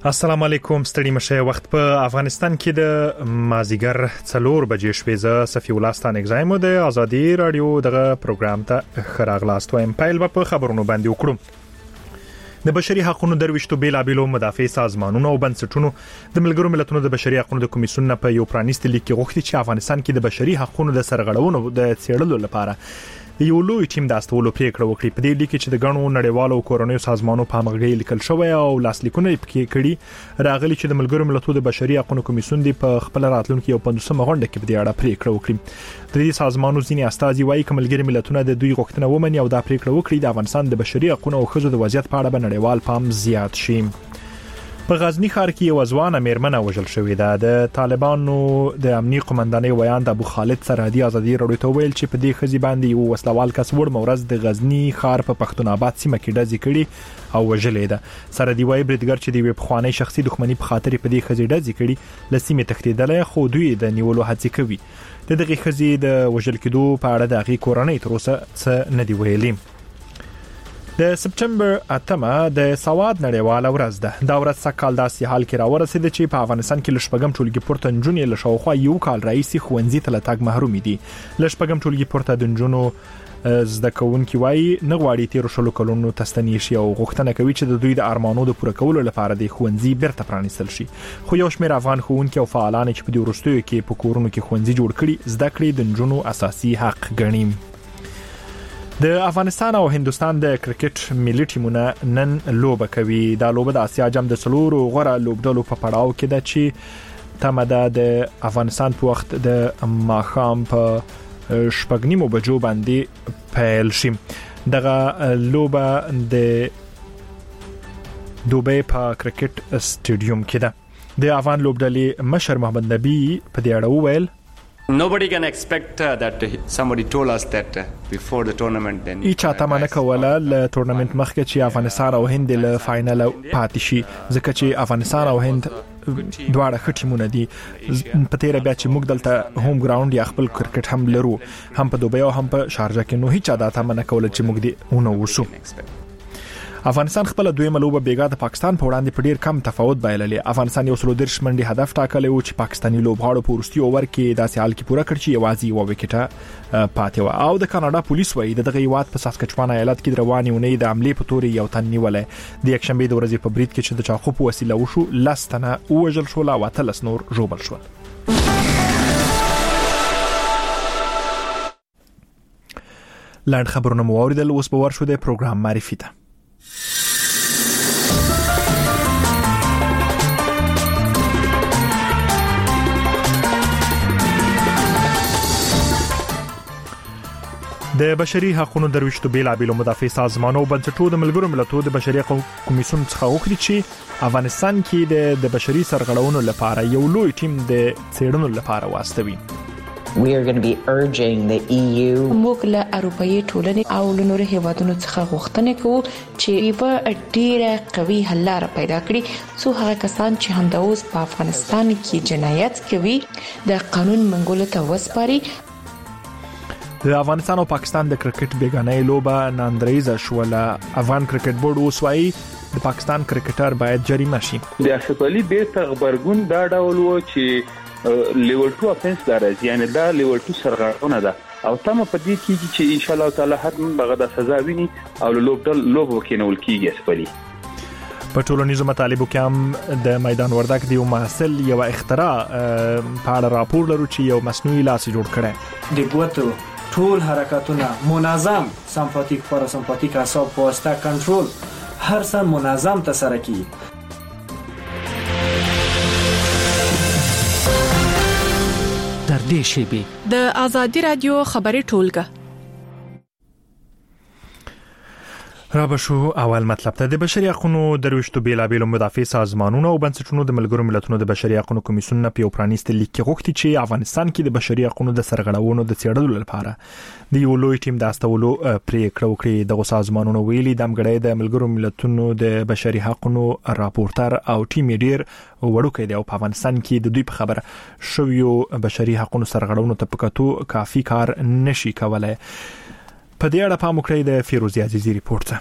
السلام علیکم. ستړي مشه. وخت په افغانستان کې د مازیګر 4 بجې شوې. ز صفی الله ستان اگزایمو د ازادي رادیو دغه پروګرام ته خراغلاست وایم. پایل په خبرونو باندې وکړو. د بشري حقوقو درويشتو بیلابیلو مدافع سازمانونو او بنسټونو د ملګرو ملتونو د بشري حقوقو د کمیسیون په یو پرانیستي لیک کې غوښتي چې افغانستان کې د بشري حقوقو د سرغړونو د څېړلو لپاره یو لوی ټیم د استولو پریکړه وکړي. په دې لیک کې چې د غنو نړیوالو کورونیو سازمانونو په همغږي لیکل شوی او لاسلیکونه یې کړي راغلي چې د ملګرو ملتونو د بشري حقوقو کمیسیون دی په خپل راتلونکو یو 15 غونډه کې په دې اړه پریکړه وکړي. د دې سازمانونو ځینې استازي وایي چې ملګري ملتونه د دوی غوښتنه ومني او دا پریکړه وکړي د افغانستان د بشري حقوقو او ښځو د وضعیت په اړه نړیوال پام زیات شي. په غزنی ښار کې یو ځوان میرمن وژل شوې ده. د طالبانو د امنیتي قومندانۍ ویان د ابو خالد سرحدي ازادي رادیو ته ویل چې په دې خزي باندې یو وسلوال کس ور مورز د غزنی ښار په پښتون آباد سیمه کې ډزې کړي او وژلې ده. سرحدي وایي بریدګر چې د وبخوانی شخصي دښمنۍ په خاطر په دې خزي ډزې کړي لسیمه تختیدل خو دوی د نیولو هڅه کوي. د دغه خزي د وژل کېدو په اړه د غي کورنۍ تر اوسه څه نه دی ویلي. د سپټمبر 8 د سواد نړیواله ورځ ده. دا ورځ سکهال داسې حال کې راورسېده چې په افغانستان کې لشپږم ټولګي پورته نجونې له شاوخوا یو کال راځي ښوونځي ته لټاګ محروم دي. لشپږم ټولګي پورته د نجونو زده کوونکي وایي نه غواړي تیر شلو کلونو تستنی شي او غوښتنه کوي چې د دوی د ارمانو د پوره کولو لپاره د ښوونځي بیرته پرانیستل شي. خو یو شمېر افغان ښوونکي او فعالان چې په دې وروستیو کې په کورونو کې ښوونځي جوړ کړي زده کړې د نجونو اساسي حق ګڼي. د افغانستان او هندستان د کرکټ ملي ټیمونه نن لوبه کوي. دا لوبه د آسیا جام د څلورو غوړه لوبډلو په پړاو کې ده چې تمه د افغانستان په وخت د ماښام په 8:30 بجو باندې پیل شي. دغه لوبه د دوبۍ په کرکټ سټیډیوم کې ده. د افغان لوبډلې مشر محمد نبی په دې اړه وویل Nobody can expect that somebody told us that before the tournament then ایچا تمنه کوله ل ټورنمنت مخکې چې افغانستان او هند له فائنل پاتې شي ځکه چې افغانستان او هند دواړه ښه ټیمونه دي. په تیر بیا چې موږ دلته هوم ګراوند یا خپل کرکټ هم لرو هم په دوبۍ او هم په شارجه کې نو هیڅ دا تمنه کوله چې موږ دې ونه وشو. افغانستان خپل دویمه لوبه بیګا د پاکستان په وړاندې په ډیر کم تفاوت بایللې. افغانستان یو 30 منډي هدف ټاکلی و چې پاکستاني لوبغاړو په ورستي اوور کې داسې حال کې پوره کړ چې یوازې یو وکټه پاتې و. او د کاناډا پولیس وایي دغه هیواد په ساسکچوان ایالت کې د رواني اونۍ د حمله په تور یو تن نیولې. د یکشنبه د ورځې په برید کې چې د چاقو په وسیله وشو لستنه وژل شو او 13 نور ژوبل شول. لاند خبرونه مو اوریدل. اوس به ورشو د پروګرام معرفي ته. د بشري حقوقو درويشتو بیلابیلو مدافع سازمانونو او بنسټونو د ملګرو ملتونو د بشري حقوقو کمیسیون څخه غوښتي چې افغانستان کې د بشري سرغړونو لپاره یو لوی ټیم د څېړنو لپاره واستوي. We are going to be urging the EU موږ له اروپאי ټولنې او له نورو هیوادونو څخه غوښتنه کوو چې یو ډیره قوي حل لاره پیدا کړي څو هغه کسان چې همدا اوس په افغانستان کې جنایت کوي د قانون منګولو ته وسپاري. د افغانستان او پاکستان د کرکټ بیګانۍ لوبه ناندریزه شوله. افغان کرکټ بورډ وسوي د پاکستان کرکټر باید جریمه شي. د اسف علي بیرته خبرګون دا ډول و چې لیول 2 افنس درځي یعنی دا لیول 2 سرغړونه ده او تم په دې کې چې ان شاء الله تعالی حتما بغه د سزا ویني او لوب وکینول کیږي اسف علي. په ټولنیزو مطالبو کې هم د میدان وردګ د یو محصل یو اختراع په اړه راپور لرو چې یو مصنوعي لاس جوړ کړي. د ګوتو ټول حرکتونه منظم سمپاتیک پاراسمپاتیک اعصاب په واسطه کنټرول هر څه منظم ترسره کیږي. در دې شیبه د ازادي رادیو خبري ټولګه رابشو اول مطلب ته د بشري حقوقو درويشتو بیلابیلو مدافع سازمانونو او بنسټونو د ملګرو ملتونو د بشري حقوقو کمیسیون په یو پرانیستي لیک کې غوښتي چې افغانستان کې د بشري حقوقو د سرغړونو د څېړلو لپاره د یو لوی ټیم د استولو پریکړه وکړي. د سازمانونو ویلي د مګړې د ملګرو ملتونو د بشري حقوقو راپورټر او ټیم ډیر وړوکی دی او په افغانستان کې د دوی په خبره شویو بشري حقوقو سرغړونو ته پکاتو کافي کار نشي کولای. په دې اړه پام وکړئ د فیروزي عزیزی ریپورت.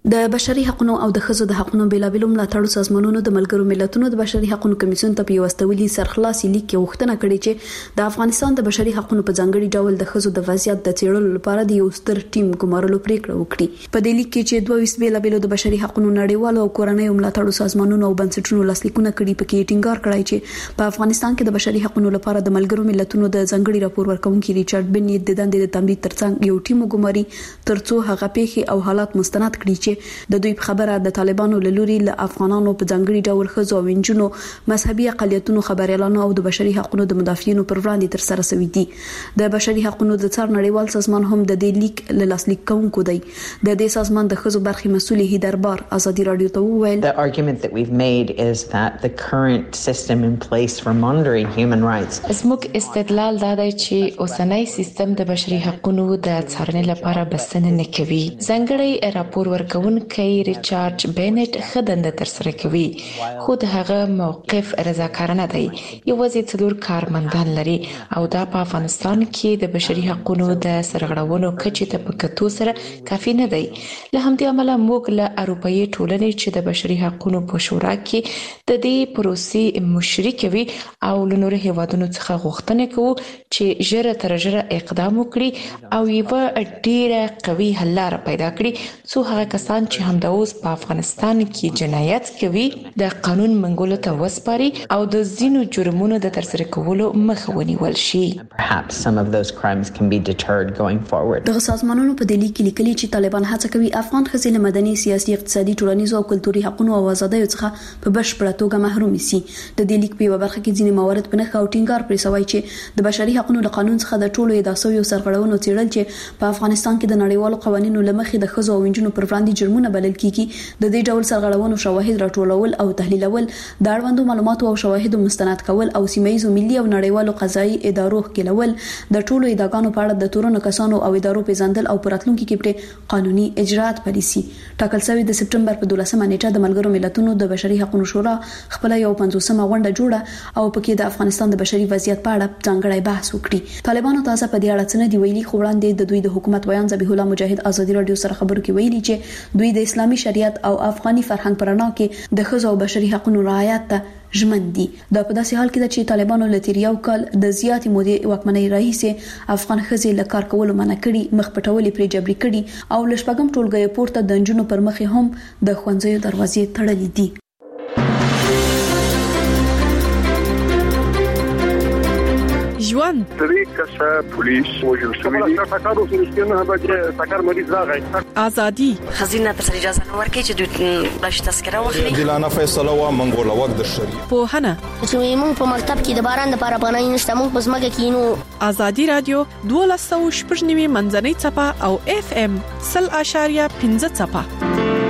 د بشري حقوقو او د ښځو د حقوقو بېلابېلو ملاتړو سازمانونو د ملګرو ملتونو د بشري حقوقو کمیسیون ته پیوستولي سرخلاصي لیک کې غوښتنه کړې چې د افغانستان د بشري حقوقو په ځانګړي ډول د ښځو د وضعیت د څېړلو لپاره د یو ستر ټیم ګمارلو پریکړه وکړي. په دې لیک کې چې 22 بېلابېلو د بشري حقوقو نړیوالو او کورنیو ملاتړو سازمانونو او بنسټونو لاسلیکونه کړي، پکې ټینګار کړی چې په افغانستان کې د بشري حقوقو لپاره د ملګرو ملتونو د ځانګړي راپور ورکونکي ریچارډ بنیت د دندې د تمدید ترڅنګ یو ټیم وګماري ترڅو هغه پیښې او حالات مستند کړي چې د دوی خبره د طالبانو له لوري له افغانانو په ځانګړي ډول ښځو او نجونو، مذهبي اقلیتونو، خبريالانو او د بشري حقوقو د مدافعینو پر وړاندې تر سره شوی دي. د بشري حقوقو د څار نړیوال سازمان هم د دې لیک له لاسلیک کوونکو دی. د دې سازمان د ښځو برخې مسؤل هیدربار ازادي رادیو ته وویل The argument that we've made is that the current system in place for monitoring human rights اسموک استدلال دا دی چې اوسنۍ سیستم د بشري حقوقو د څارنې لپاره بسنه نه کوي. ځانګړي راپور ورکونکي ریچارډ بنیت خدند تر سره کوي، خو د هغه موقف رضاکارانه دی. یوازې څلور کارمندان لري او دا په افغانستان کې د بشري حقوقو د سرغړونو کچې ته په کتو سره کافي نه دی. له همدې امله موږ له اروپאי ټولنې چې د بشري حقوقو په شورا کې د دې پروسې مشرک وي او له نورو هیوادونو څخه غوښتنه کوو چې ژر تر ژره اقدام وکړي او یو ډیره قوي حل لاره پیدا کړي څو هغه کسان چې همدا اوس په افغانستان کې جنایت کوي د قانون منګولو ته وسپاري او د ځینو جرمونو د ترسره کولو مخه ونیول شي. Perhaps some of those crimes can be deterred going forward. دغه سازمانونو په دې لیک کې لیکلي چې طالبان هڅه کوي افغان ښځې له مدني، سیاسي، اقتصادي، ټولنیزو او کلتوري حقوقو او آزادیو څخه په بشپړه توګه محروم شي. د دې لیک په یو برخه کې ځینې موارد په نښه او ټینګار پرې شوی چې د بشري حقوقو د قانون څخه د ټولو ادعا شویو سرغړونو څېړل چې په افغانستان کې د نړیوالو قوانینو له مخې د ښځو او نجونو پر وړاندې جرمونه بلل کیږي. د دې ډول سرغړونو شواهد راټولول او تحلیلول، د اړوندو معلوماتو او شواهدو مستند کول او سیمه‌یزو ملي او نړیوالو قضایي ادارو ښکېلول، د ټولو ادعاګانو په اړه د تورنو کسانو او ادارو پیژندل او په راتلونکي کې پرې قانوني اجراءات پالیسي ټاکل شوی. د سپټمبر په 12مه نیټه د ملګرو ملتونو د بشري حقوقو شورا خپل یو 50مه غونډه جوړه او پکې د افغانستان د بشري وضعیت په اړه ځانګړی بحث وکړي. طالبانو تازه په دې اړه څه نه دی ویلي، خو وړاندې د دوی د حکومت بیان ذبیح الله مجاهد ازادي رادیو سره خبرو کې ویلي چې دوی د اسلامي شریعت او افغاني فرهنګ پر رڼا کې د ښځو او بشري حقوقو رعایت ته ژمن دي. دا په داسې حال کې ده چې طالبانو له تیر یو کال د زیاتې مودې واکمنۍ راهیسې افغان ښځې له کار کولو منع کړي، مخ پټولې پرې جبري کړي او له شپږم ټولګي پورته د نجونو پر مخ هم د ښوونځیو دروازې تړلې دي. ژوند طریقه پولیس وجل شوی دی تاکارو سرشتنه به تاکار مریض راغی ازادي خزینه تر اجازه نه ورکړي چې دوی بلش تذکره واخلي. دلانه فیصله وا منګوله وخت د شری په هنه چې موږ په مکتب کې د باران لپاره پناه نشته، موږ په ځمکه کې نو. ازادي رادیو 12.9 منځنۍ چپه او FM 0.5 چپه.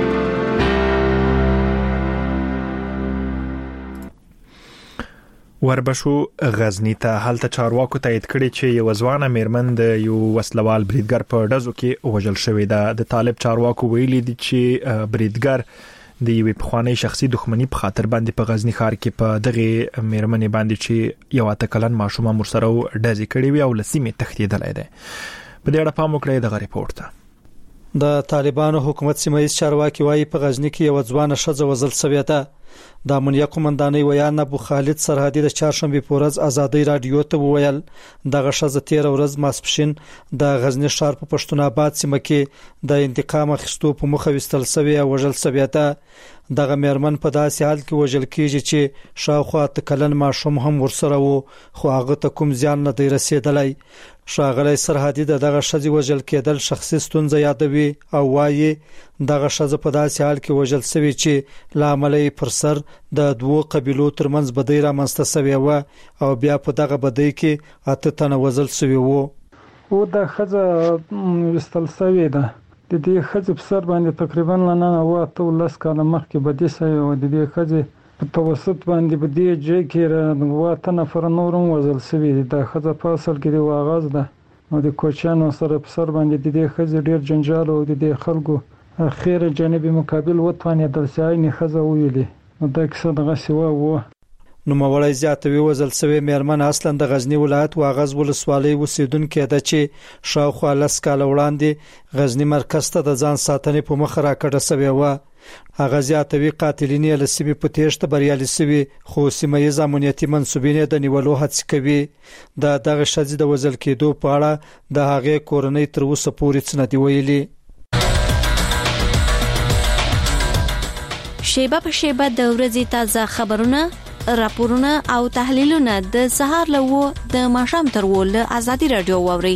وربشو غزنی ته هلته چارواکو تایید کړي چې یو ځوانه میرمن د یو وسلوال بریدګر په ډزو کې وژل شوې ده. د طالب چارواکو ویلي دي چې بریدګر د یو پخوانی شخصي دښمنی په خاطر باندې په غزنی ښار کې په دغه میرمن باندې چې یو اتکلن ماشومه مرسره ډزې کړې وي او لسیمه تختیدلې ده. په دې اړه پام وکړئ د ریپورت ته. د طالبانو حکومت سیمایي چارواکي وايي په غزنی کې یو ځوانه ښځه وژل شوې ده. د امنیه قومندانۍ ویان ابو خالد سرحدي د چهارشنبه په ورځ ازادي رادیو ته وویل دغه ښځه 13 ورځ ماسپښین د غزنی ښار په پښتون آباد سیمه کې د انتقام اخیستو په مخه وستل شوی او وژل شوی ده. دغه میرمن په داسې حال کې وژل کیږي چې شاوخوا تکلن ماشوم هم ورسره وو، خو هغه ته کوم ځان نه دی رسیدلی. شاغلی سرحدي دغه ښځې وژل کېدل شخصي ستونزه یادوي او وایي دغه ښځه په داسې حال کې وژل شوی چې لامل یې پر سر د دوو قبیلو ترمنځ بدی رامنځته شوی و او بیا په دغه بدی کې 8 تنه وژل شوی وو. او د ښځه وستل شوی ده. د دې ښځې په سر باندې تقریبا نه واته ولس کاله مخکې بدی شوی او د دې ښځې په توسط باندې په دې ځای کې واته نفر نورم وژل شوی دي. د ښځه په اصل کې د واغاز ده او د کوچانو سره په سر باندې د دې ښځې ډیر جنجال او د دې خلکو اخیره جانبي مقابل وتوانېدل چې عین ښځه ویلي نو دا کیسه دغه سیوا وو. نو مولای زیاتوي وزل سوي مېرمن اصلا د غزنی ولایت واغز ولسوالۍ وسیدونکو ده چې شاوخوا لس کال وړاندې غزنی مرکز ته د ځان ساتنې په مخ راکړه سوي و. هغه زیاتوي قاتلین یې لسبي په تېښته بریالي سوي خو سیمایي امنیتي منسوبین د نیولو هڅه کوي. دغه شذې د وزل کېدو په اړه د هغې کورنۍ تر اوسه پورې څه نه دی ویلي. شیبه په شیبه د ورځې تازه خبرونه، راپورونه او تحلیلونه د سهار له د ماښام تر له ازادي رادیو واوري.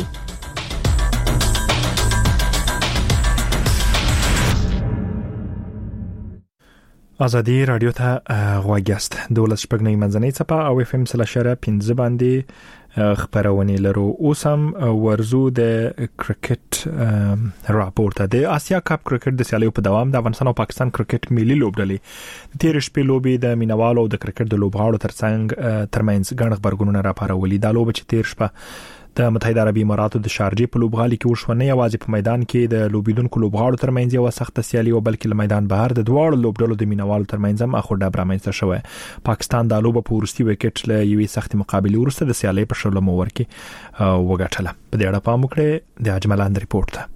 ازادي رادیو ته غواګست 12 منځنۍ څپه او FM 3.15 باندې خبرونه لرو. اوسم ورزو د کرکټ راپورته د آسیا کپ کرکټ د سیالیو په دوام د افغانستان او پاکستان کرکټ ملي لوبډلې تیر شپې لوبي د مینوالو د کرکټ د لوبغاړو ترمنځ ګڼ خبرګونونه راپارولي. دا لوب چې تیر شپه د متحده عربي اماراتو د شارجې په لوبغالي کې وشو، نه یوازې په میدان کې د لوبیدونکو لوبغاړو ترمنځ یو سخت سیالي او بلکې له میدان بهر د دواړو لوبډلو د مینوالو ترمنځ هم اخو ډاب رامنځته شوه. پاکستان د لوب په ورستي وکټ له یوې سختې مقابله ورسته د سیالي په شلمه ور کې وګټله. په دې اړه پام وکړئ د اجملاند ریپورت ته.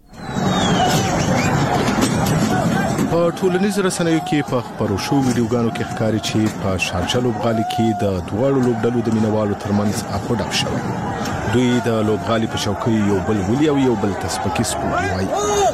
په ټولنیزو رسنیو کې په خبرو شو ویډیوګانو کې ښکاري چې په شارجه لوبغالي کې د دواړو لوبډلو د مینوالو ترمنځ اخو ډاب شوه. دوی د لوبغالي په چوکۍ یو بل ولي او یو بل تسپکی سپوري وای.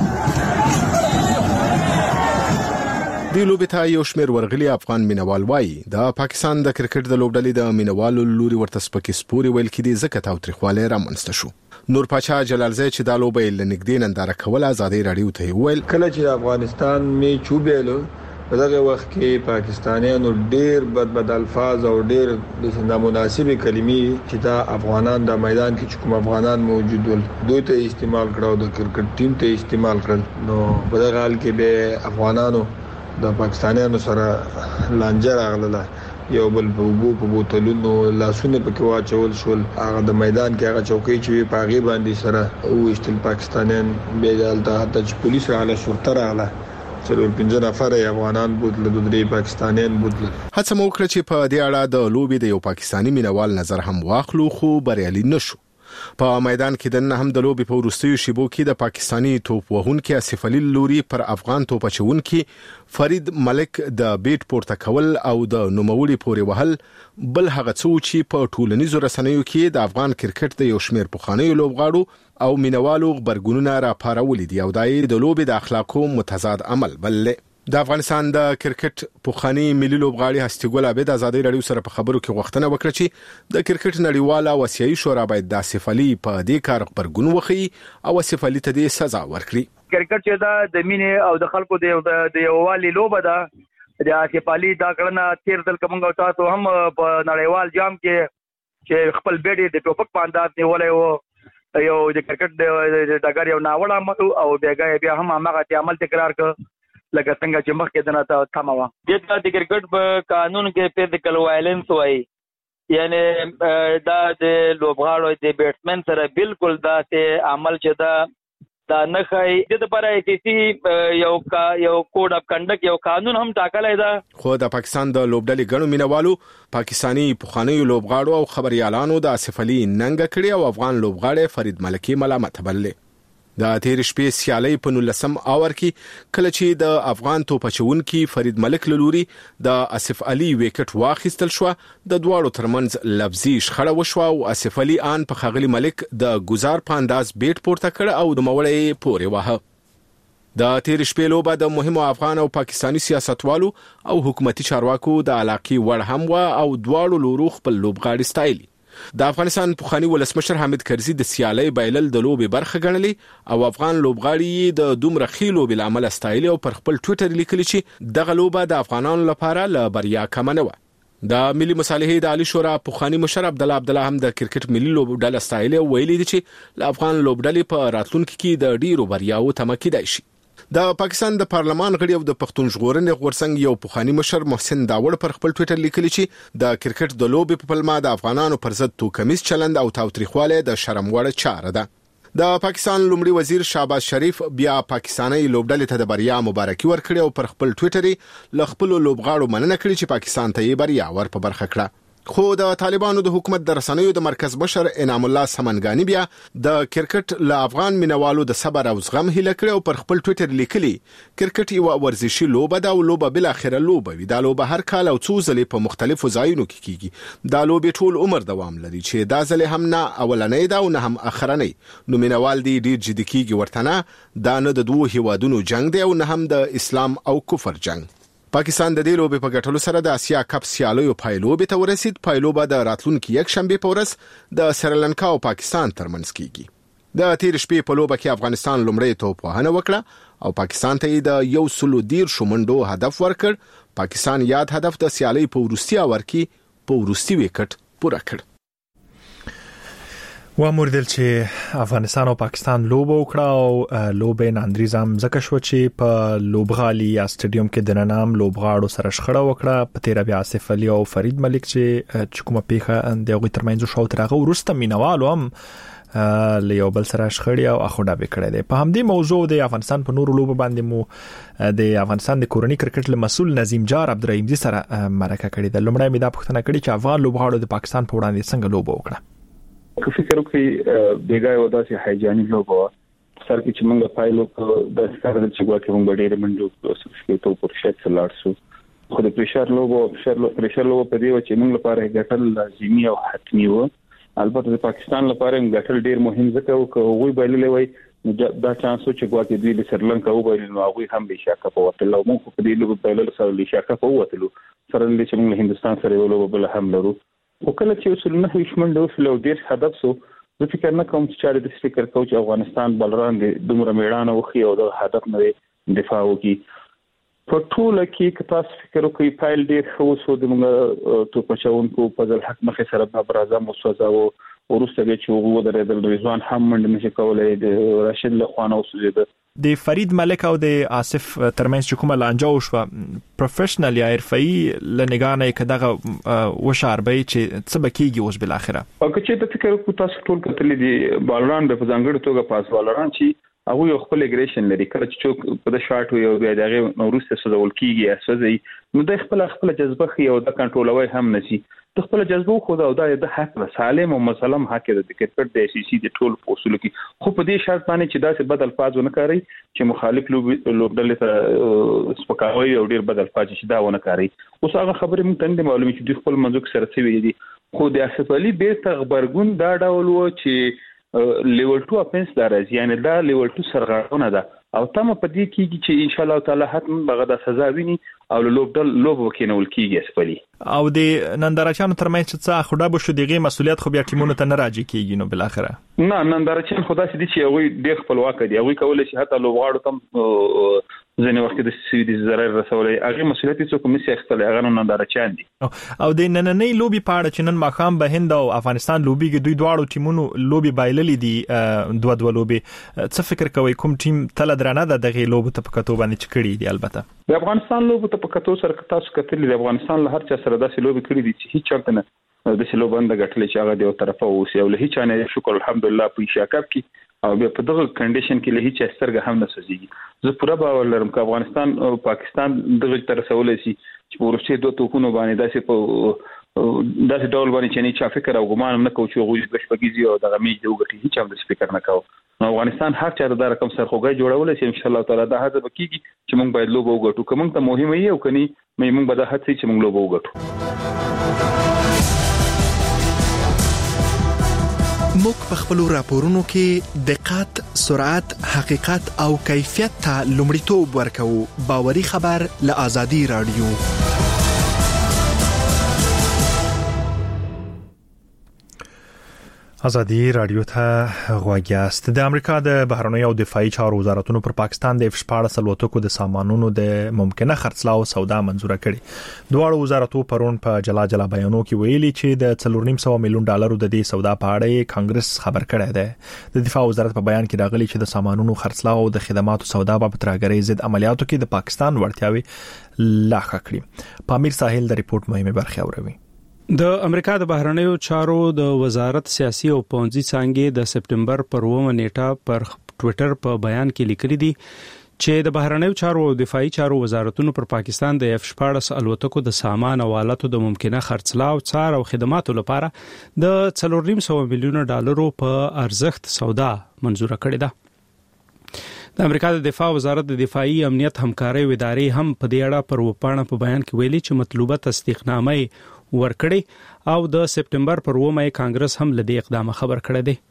د لوبې ته یو شمېر ورغلي افغان مینوال وای د پاکستان د کرکټ د لوبډلې د مینوالو لوري ورته سپکی سپوري ویل کې د زکه تاوتریخواله رامنځته شو. نور پاچا جلالزی چې د لوبې لنګدین انداره کول ازادي رادیو ته ویل کله چې افغانستان می چوبېلو په دغه وخت کې پاکستانیانو ډېر بد الفاظ او ډېر نامناسبه کلمې چې دا افغانان د میدان کې کوم افغانان موجود ول دوی ته استعمال کړو، د کرکټ ټیم ته استعمال کړل. نو په دغه حال کې به افغانانو د پاکستانیانو سره لانجه راغله، یو بل په بوتلونو لاسونه پکې واچول شول. هغه د میدان کې هغه چوکۍ چې په هغه باندې سره او استل پاکستانیان به دلته حتی چې پولیس راغله شرطه راغله څلور 15 نفر افغانان بوتل د درې پاکستانیان بوتل. هڅه مو وکړه چې په دې اړه د لوبې د یو پاکستانی مینوال نظر هم واخلو خو بریالي نشو. په میدان کې دنه هم د لوبې په ورستیو شیبو کې د پاکستانی توپ وهونکي اسف علي لوري پر افغان توپ اچونکي فرید ملک د بیت پورته کول او د نوموړي پورې وهل بل هغه څو چې په ټولنیزو رسنیو کې د افغان کرکټ د یو شمېر پخوانیو لوبغاړو او مینوالو خبرګونونه راپارولي دي او دای د لوبې د اخلاقو متضاد عمل بل. د افغانستان د کرکټ پوخانی ملي لوبغاړي هستي ګل عبد ازادي رادیو سره په خبرو کې غوښتنه وکړه چې د کرکټ نړیواله او آسیایي شورا باید د آصف علي په دې کار خبرګون وخی او آصف علي ته د سزا ورکړي. کرکټ چې دا د مینې او د خلکو د یووالي لوبه ده. د آصف علي دا کړنه تیر دل کومه تاسو هم په نړیوال جام کې چې خپل بیډي د ټوپک په انداز نیولای وو، یو د کرکټ د ډګر یو ناوړه عمل او بیا هم هغه عمل تکرار کړ لکه څنګه چې مخکې دنه ته تماوه. د کرکټ په قانون کې فزیکل وایلنس وایي، یعنی دا د لوبغاړو د بیټسمن سره بالکل دا ته عمل چې دا نه خای د لپاره ایسي یو کوډ اف کنډک یو قانون هم ټاکلای دا. خو د پاکستان د لوبډلې ګڼو مینوالو پاکستانی پخوانیو لوبغاړو او خبريالانو د آصف علي ننګ کړی او افغان لوبغاړي فرید ملکی ملامت بللې. د تیر شپې سیالي په 19 اور کې کله چې د افغان توپچونکي فرید ملک لوري د آصف علي وکټ واخیستل شو، د دواړو ترمنځ لفظي شخړه وشو او آصف علي ان په خغلی ملک د گزار په انداز بیت پورته کړ او د موړې پورې واه. د تیر شپې لوبه د مهمو افغان او پاکستانی سیاستوالو او حکومتي چارواکو د علاقې وړ هم و او دواړو لورو خپل لوبغاړي ستایلی. د افغانستان پخوانی ولسمشر حامد کرزي د سیالي بایلل د لوبې برخه ګڼلې او افغان لوبغاړي د دومره خېلو بل عمل استایلی او پر خپل ټوئیټر لیکلی چې دغه لوبه د افغانانو لپاره ل بریا کم نه و. د ملي مصالحې د عالی شورا پخوانی مشر عبد الله هم د کرکټ ملي لوبډله استایلی ویلي دي چې ل افغان لوبډلې په راتلونکو کې د ډیرو بریاو تمکې دی شي. د پاکستان د پارلمان غړي او د پښتون ژغورنې غورڅنګ یو پخوانی مشر محسن داوړ پر خپل ټوئیټر لیکلی چې د کرکټ د لوبې په پلمه د افغانانو پر ضد توکمیز چلند او تاوتریخواله د شرم وړ چاره ده. د پاکستان لومړي وزیر شهباز شریف بیا پاکستاني لوبډلې ته د بریا مبارکي ورکړې او پر خپل ټوئیټر ل خپل لوبغاړو مننه کړې چې پاکستان ته یې بریا ور په برخه کړه. خو د طالبانو د حکومت د رسنیو د مرکز مشر انعام الله سمنګانی بیا د کرکټ له افغان مینوالو د صبر او زغم هیله کړې او پر خپل ټوئیټر لیکلي کرکټ یو ورزشي لوبه ده او لوبه بل اخره لوبه وي. دا لوبه هر کال او څو ځلې په مختلفو ځایونو کې کیږي. دا لوبه ټول عمر دوام لري چې دا ځلې هم نه اولنۍ ده او نه هم اخرنۍ. نو مینوال دي ډیر جدي کیږي ورته نه دا نه د دوه هیوادونو جنگ دی او نه هم د اسلام او کفر جنگ. پاکستان د دې لوبې په ګټلو سره د اسیا کپ سیالیو پایلوبې ته ورسید. پایلوبه د راتلونکي یک شنبه په ورځ د سریلانکا او پاکستان ترمنځ کیږي. د تیر شپې په لوبه کې افغانستان لومړی توپ وهنه وکړه او پاکستان ته د 110 شومندو هدف ورکړ. پاکستان یاد هدف د سیالي په وروستي اور کې په وروستي وکټ پوره کړ. واموردل چې افغانستان او پاکستان لوبه وکړه او لوبه ناندریزم زکه شو چې په لوبغالي یا سټیډیوم کې د ننام لوبغاړو سره شخړه وکړه. په تیر بیا آصف علي او فرید ملک چې کومه پیخه د غوي ترمنځ شو ترغه ورسته مینوالو هم له یو بل سره شخړې او اخوډه وکړه. په همدې موضوع د افغانستان په نورو لوبو باندې مو د افغانستان د کورنۍ کرکټ له مسول نظیم جار عبدالرحیم سره مرکه کړې ده. لومړی مې دا پوښتنه کړې چې افغان لوبغاړو د پاکستان په وړاندې څنګه لوبه وکړه. که فکر وکړي بیګای و داسې هایجاني لوبه سر کې چې موږ پایلو د ستاره چې ګواکې موږ ډېر منډو سکه ته پر شت لاړ خو د پريشر لوبه په دی چې موږ لپاره ګټل لازمي او حتمي و. البته د پاکستان لپاره ګټل ډېر مهم ځکه او غوي بایللې وای دا چانس چې ګواکې دوی د سریلانکا او بایل نو هغه هم به شاکه په وته لو موږ په دې لوبه بایلل سره د شاکه په وته لو سره د چې موږ هندستان سره یو لوبه بل هم لرو. وکړه چې اصول نه هیڅ وسلو ډیر هدف سو زه فکر نه کوم چې د فکر کوچ افغانستان بلران د دومره میړانه وخی او د هدف نه دفاع وکي. په ټول کې که تاسو فکر وکړئ فایل ډیر خو سو د موږ تو پچاونکو په ځل حق مخه سره بابر اعظم وسوځاو ورسته چې وګړو درېدل رضوان هم منډه نشي کولای د راشد لخوانه وسوځید. د فرید ملک او د آصف ترمنځ کومه لانجه وشو پروفیشنل یا حرفي لنګانه کداغه وشاربې چې څه بکیږي اوس بل اخره. او چې د فکر کو تاسو ټول کتلې دي بالران د ځانګړي توګه پاس بالران چې هغه خپل اګریشن لري کله چې چوک په د شاټ وي او بیا دغه نورسته سوزول کیږي اسوځي نو د خپل جذبه خي او د کنټرولوي هم نشي د خپل جذبه خو دا د حق سالم او مسلم حق د کرکټ د سی سی د ټول اصول کې خو په دې شرط باندې چې دا څه بدل فاز نه کوي چې مخالف لوبډلې سره سپکاوي او ډیر بدل فاز چې دا ونه کوي. اوس هغه خبره موږ ته معلومه چې د خپل منځو سره څه وی دي خو د آصف علي بیرته خبرګون دا ډول و چې لیول 2 اپنس درځي یعنی دا لیول 2 سرغړونه ده او تم په دې کېږي چې ان شاء الله تعالی حتم بغه د سزا ویني او لوب وکینول کیږي اسپلی او د نندارچانو ترمنځ څه خډه به شو دغه مسولیت خو بیا ټیمونو ته نه راځي کیږي نو بل اخره نه نندارچان خدا سي دي چې هغه ډېر خپلواک دي هغه کولای شي حتی لوبغاړو تم ځنه وخت د سوي ضرر رسولې هغه مسولیت څوک مې اخستل هغه نندارچان دي او د نننې لوبي پاړه چې نن ماخام به هند او افغانستان لوبي کې دوی دواړو ټیمونو لوبي بایللې دي دوه لوبي څه فکر کوي کوم ټیم تل درانه ده دغه لوب ته پکاتو باندې چکړي دي البته د افغانستان لوب ته پکاتو سره تاسو کتلې د افغانستان له هر چا سره داسې لوبي کړې دي چې هیڅ چرته نه د سلو بند غټلې چې هغه د یو طرفه اوسې او له هیڅ نه شکر الحمدلله په شاکب کې او په دغه کنډیشن کې له هیڅ سترګه هم نه سوځي زه پوره باور لرم چې افغانستان او پاکستان دغه تر رسولې شي چې ورسته دوه توپونو باندې داسې ډول باندې چې نه چا فکر او ګمان نه کوي چې غوږی بشپګیږي او دغه میج دی وګټي هیڅ هم د فکر نه کوي نو افغانستان هر چا د رقم سرخوږی جوړول شي ان شاء الله تعالی دا هڅه وکړي چې موږ باید لوب وګټو کوم ته مهمه یو کني موږ به دا هڅه چې موږ لوب وګټو موږ په خپل راپورونو کې دقت، سرعت، حقیقت او کیفیت ته لومړیتوب ورکوو. باوري خبر له آزادي رادیو. آزادي رادیو ته غواګیاست. د امریکا د بهرنیو او دفاعي چارو وزارتونو پر پاکستان د F-14 الوتکو د سامانونو د ممکنه خرڅلاو سودا منزوره کړې. دواړو وزارتو پرون په جلا بیانو کې ویلي چې د 4.5 میلیون ډالرو د دې سودا په اړه کانګرس خبر کړی دی. د دفاع وزارت په بیان کې راغلي چې د سامانونو خرڅلاو او د خدماتو سودا په ترګرۍ ضد عملیاتو کې د پاکستان وړتیاوي لا ښه کړې. پامیر ساحل د ریپورت مهمه برخه اوري. د امریکا د بهرنیو چارو د وزارت سیاسي او پونځي څنګه د سپټمبر پر 9 نیټه پر ټوئیټر په بیان کې لیکلي دي چې د بهرنیو چارو او دفاعي چارو وزارتونو پر پاکستان د F-14 الوتکو د سامان او آلاتو د ممکنه خرڅلاو څار او خدماتو لپاره د 4.5 میلیون ډالرو په ارزښت سودا منزور کړې ده. د امریکا د دفاع وزارت د دفاعي امنیت همکاري ادارې هم په دې اړه پر وپاڼه په بیان کې ویلي چې مطلوبه تصدیقنامه ورکړي او د سپټمبر پر 9 کانګرس هم لدی اقدام خبر کړی دی.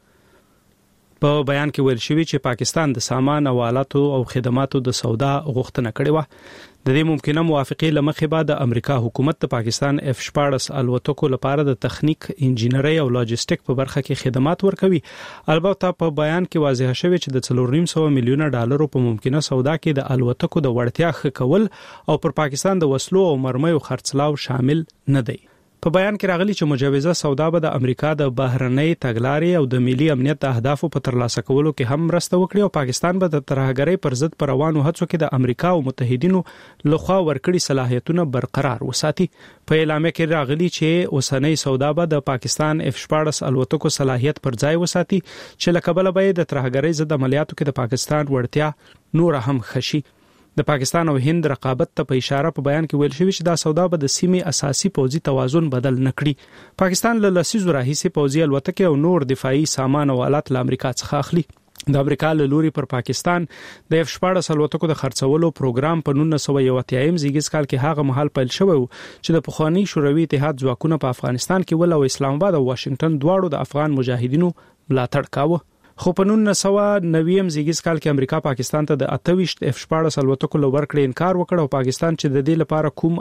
په بیان کې ویل شوی چې پاکستان د سامان او آلاتو او خدماتو د سودا غوښتنه کړې و. د دې ممکنه موافقې لمخې بعد د امریکا حکومت د پاکستان F-14 الوتکو لپاره د تخنیک، انجینری او لاجستیک په برخه کې خدمات ورکوي. البته په بیان کې واضح شوی چې د 4.5 میلیون ډالرو په ممکنه سودا کې د الوتکو د وړتیا ښه کول او پر پاکستان د وسلو او مرمیو خرڅلاو شامل نه دی. په بیان کې راغلی چې مجوزه سودا به د امریکا د بهرنۍ تګلارې او د ملي امنیت د اهدافو په ترلاسه کولو کې هم مرسته وکړي او پاکستان به د ترهګرۍ پر ضد پر روانو هڅو کې د امریکا او متحدینو لخوا ورکړي صلاحیتونه برقرار وساتي. په اعلامیه کې راغلی چې اوسنۍ سودا به د پاکستان F-14 الوتکو صلاحیت پر ځای وساتي چې لکبل به د ترهګرۍ ضد عملیاتو کې د پاکستان وړتیا نور هم خشي. د پاکستان او هند رقابت ته په اشاره په بیان کې ویل شوی چې دا سودا به د سیمې اساسي پوځي توازن بدل نکړي. پاکستان له لسیزو راهیسې پوځي الوتکې او نور دفاعي سامان او آلات له امریکا څخه اخلي. د امریکا له لوري پر پاکستان د F-14 الوتکو د خرڅولو پروګرام په 1980 زیږیز کال کې هغه مهال پیل شوی چې د پخوانی شوروي اتحاد ځواکونه په افغانستان کې ول او اسلام آباد او واشنگټن دواړو د افغان مجاهدینو ملاتړ کاوه. خو په 1990 زیږیز کال کې امریکا پاکستان ته د 28 F-14 الوتکو لور کړی انکار وکړ او پاکستان چې د دې لپاره کوم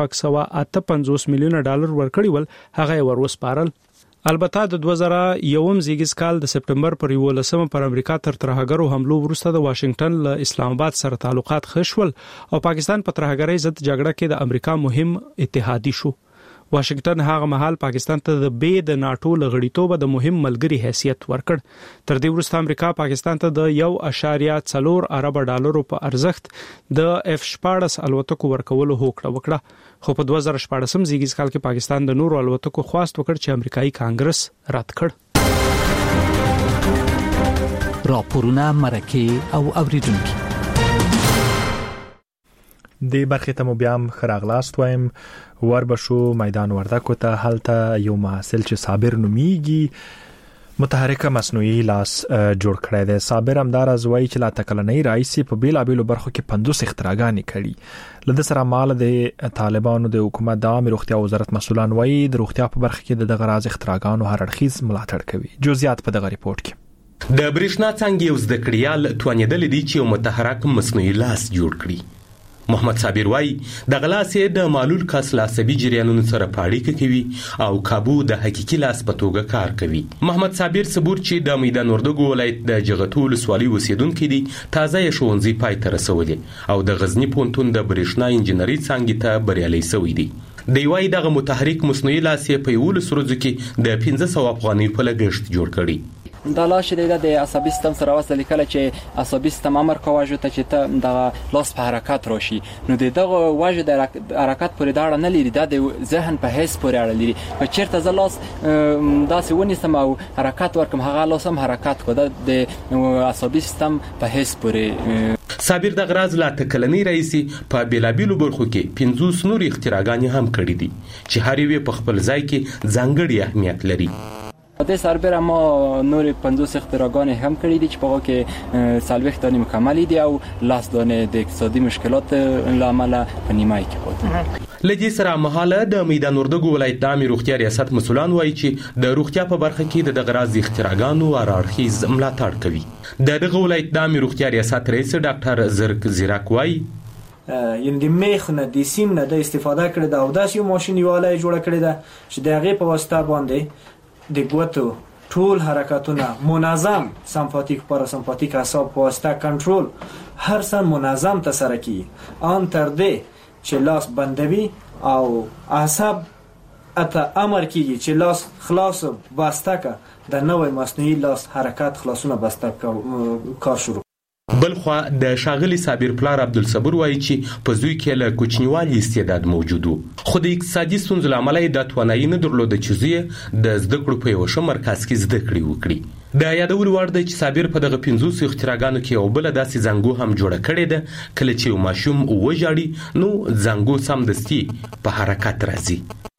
658 میلیون ډالر ورکړي ول هغه ورسپارل. البته د 2001 زیږیز کال د سپټمبر پر 11 پر امریکا تر ترهګرو حملو وروسته د واشنگټن له اسلام آباد سره تعلقات خښول او پاکستان په ترهګرۍ ضد جګړه کې د امریکا مهم اتحادی شو. واشنگټن هغه مهال پاکستان ته د د ناتو لغړیتوب د مهم ملګری حیثیت ورکړ. تر دې وروسته امریکا پاکستان ته د 1.4 ارب ډالرو په ارزښت د F-14 الوتکو ورکولو هوکړه وکړه. خو په 2014 زیږیز کال کې پاکستان د نورو الوتکو خواست وکړ چې امریکایي کانګرس رد کړ. راپورونه مرکه او اوریدونکو د برخې ته مو بیا هم خراغلاست وایم وربشو میدان وردکو ته هلته یو محصل چې صابر نومیږي متحرکه مصنوعي لاس جوړ کړی دی. صابر همدار ازوي چې لا تکلنۍ رئیس په بیلابیلو برخو کې 50 اختراعګانې کړي. لده سره مال د طالبانو د حکومت د عامه روغتیا وزارت مسولان وایي د روغتیا په برخه کې د غراض اختراعګانو هر اړخیز ملاتړ کوي. جزئیات په دغه ریپورت کې د برېښنا څنګه یو زده کړیال توانیدل دي چې یو متحرک مصنوعي لاس جوړ کړي. محمد صابر وای د غلاسې د معلول کس لاسبي جریانونو سره پاړیکه کوي او کابو د حقيقي لاس په توګه کار کوي. محمد صابر صبور چې د میدان وردګو ولایت د جغتول سوالي وسیدونکو دي تازه شونځي پای تر رسولې او د غزنی پونتون د برېښنا انجنیری څنګه ته بریالي شوی دي. د یوای دغه متحرک مصنوعي لاس په یول سرځو کې د 1500 افغاني په لګښت جوړ کړي. دا لاش د عصبي سیستم سره وصل کله چې عصبي سیستم امر کوي ته چې ته د لاس په حرکت راشي نو دغه واژه د حرکت پورې دا نه لري د ذهن په حس پورې اړه لري. په چیرته ز لاس داسې ونیسم او حرکت ورکم هغه لاس هم حرکت کو د عصبي سیستم په حس پورې. صابر د غراز لا تکلنۍ رئیس په بیلابیلو برخو کې 50 نور اختراعګانې هم کړې دي چې هر یو په خپل ځای کې ځانګړي اهمیت لري. د سربېره ما نور 50 اختراعګانې هم کړې دي چې په هغه کې 40 دانې مکمل دي او 10 دانې د اقتصادي مشکلات لامل په نیمای کې وو. لدی سره مهاله د میدان وردګو ولایت د عامه روغتیا ریاست مسولان وایي چې د روغتیا په برخه کې د غراز اختراعګانو ارارخیز ملاتړ کوي. د ولایت د عامه روغتیا ریاست رئیس ډاکټر زرک زیراک وایي یعنی د میخنه د سیم نه د استفاده کړي دا او داس یو ماشين یواله جوړ کړي دا چې دغه په واسطه باندې د ګوتو ټول حرکتونه منظم سمپاتیک پاراسمپاتیک اعصاب په واسطه کنټرول هر څه منظم تسره کی ان تر دې چې لاس بندوي او اعصاب اته امر کیږي چې لاس خلاص بسته کا د نوې مصنوعي لاس حرکت خلاصونه بسته کار شروع. بلخوا د شاغلي صابر پلار عبدالصبر وایي چې په زوی کې له کوچنیوالي استعداد موجود و، خو د اقتصادي ستونزو له امله یې دا توانایي نه درلوده چې زوی د زده کړو په یو ښه مرکز کې زده کړې وکړي. د یادولو وړ دی چې صابر په دغه 500 اختراګانو کې یو بل داسې زنګو هم جوړه کړې ده، کله چې یو ماشوم وژاړي نو زنګو سمدستي په حرکت راځي.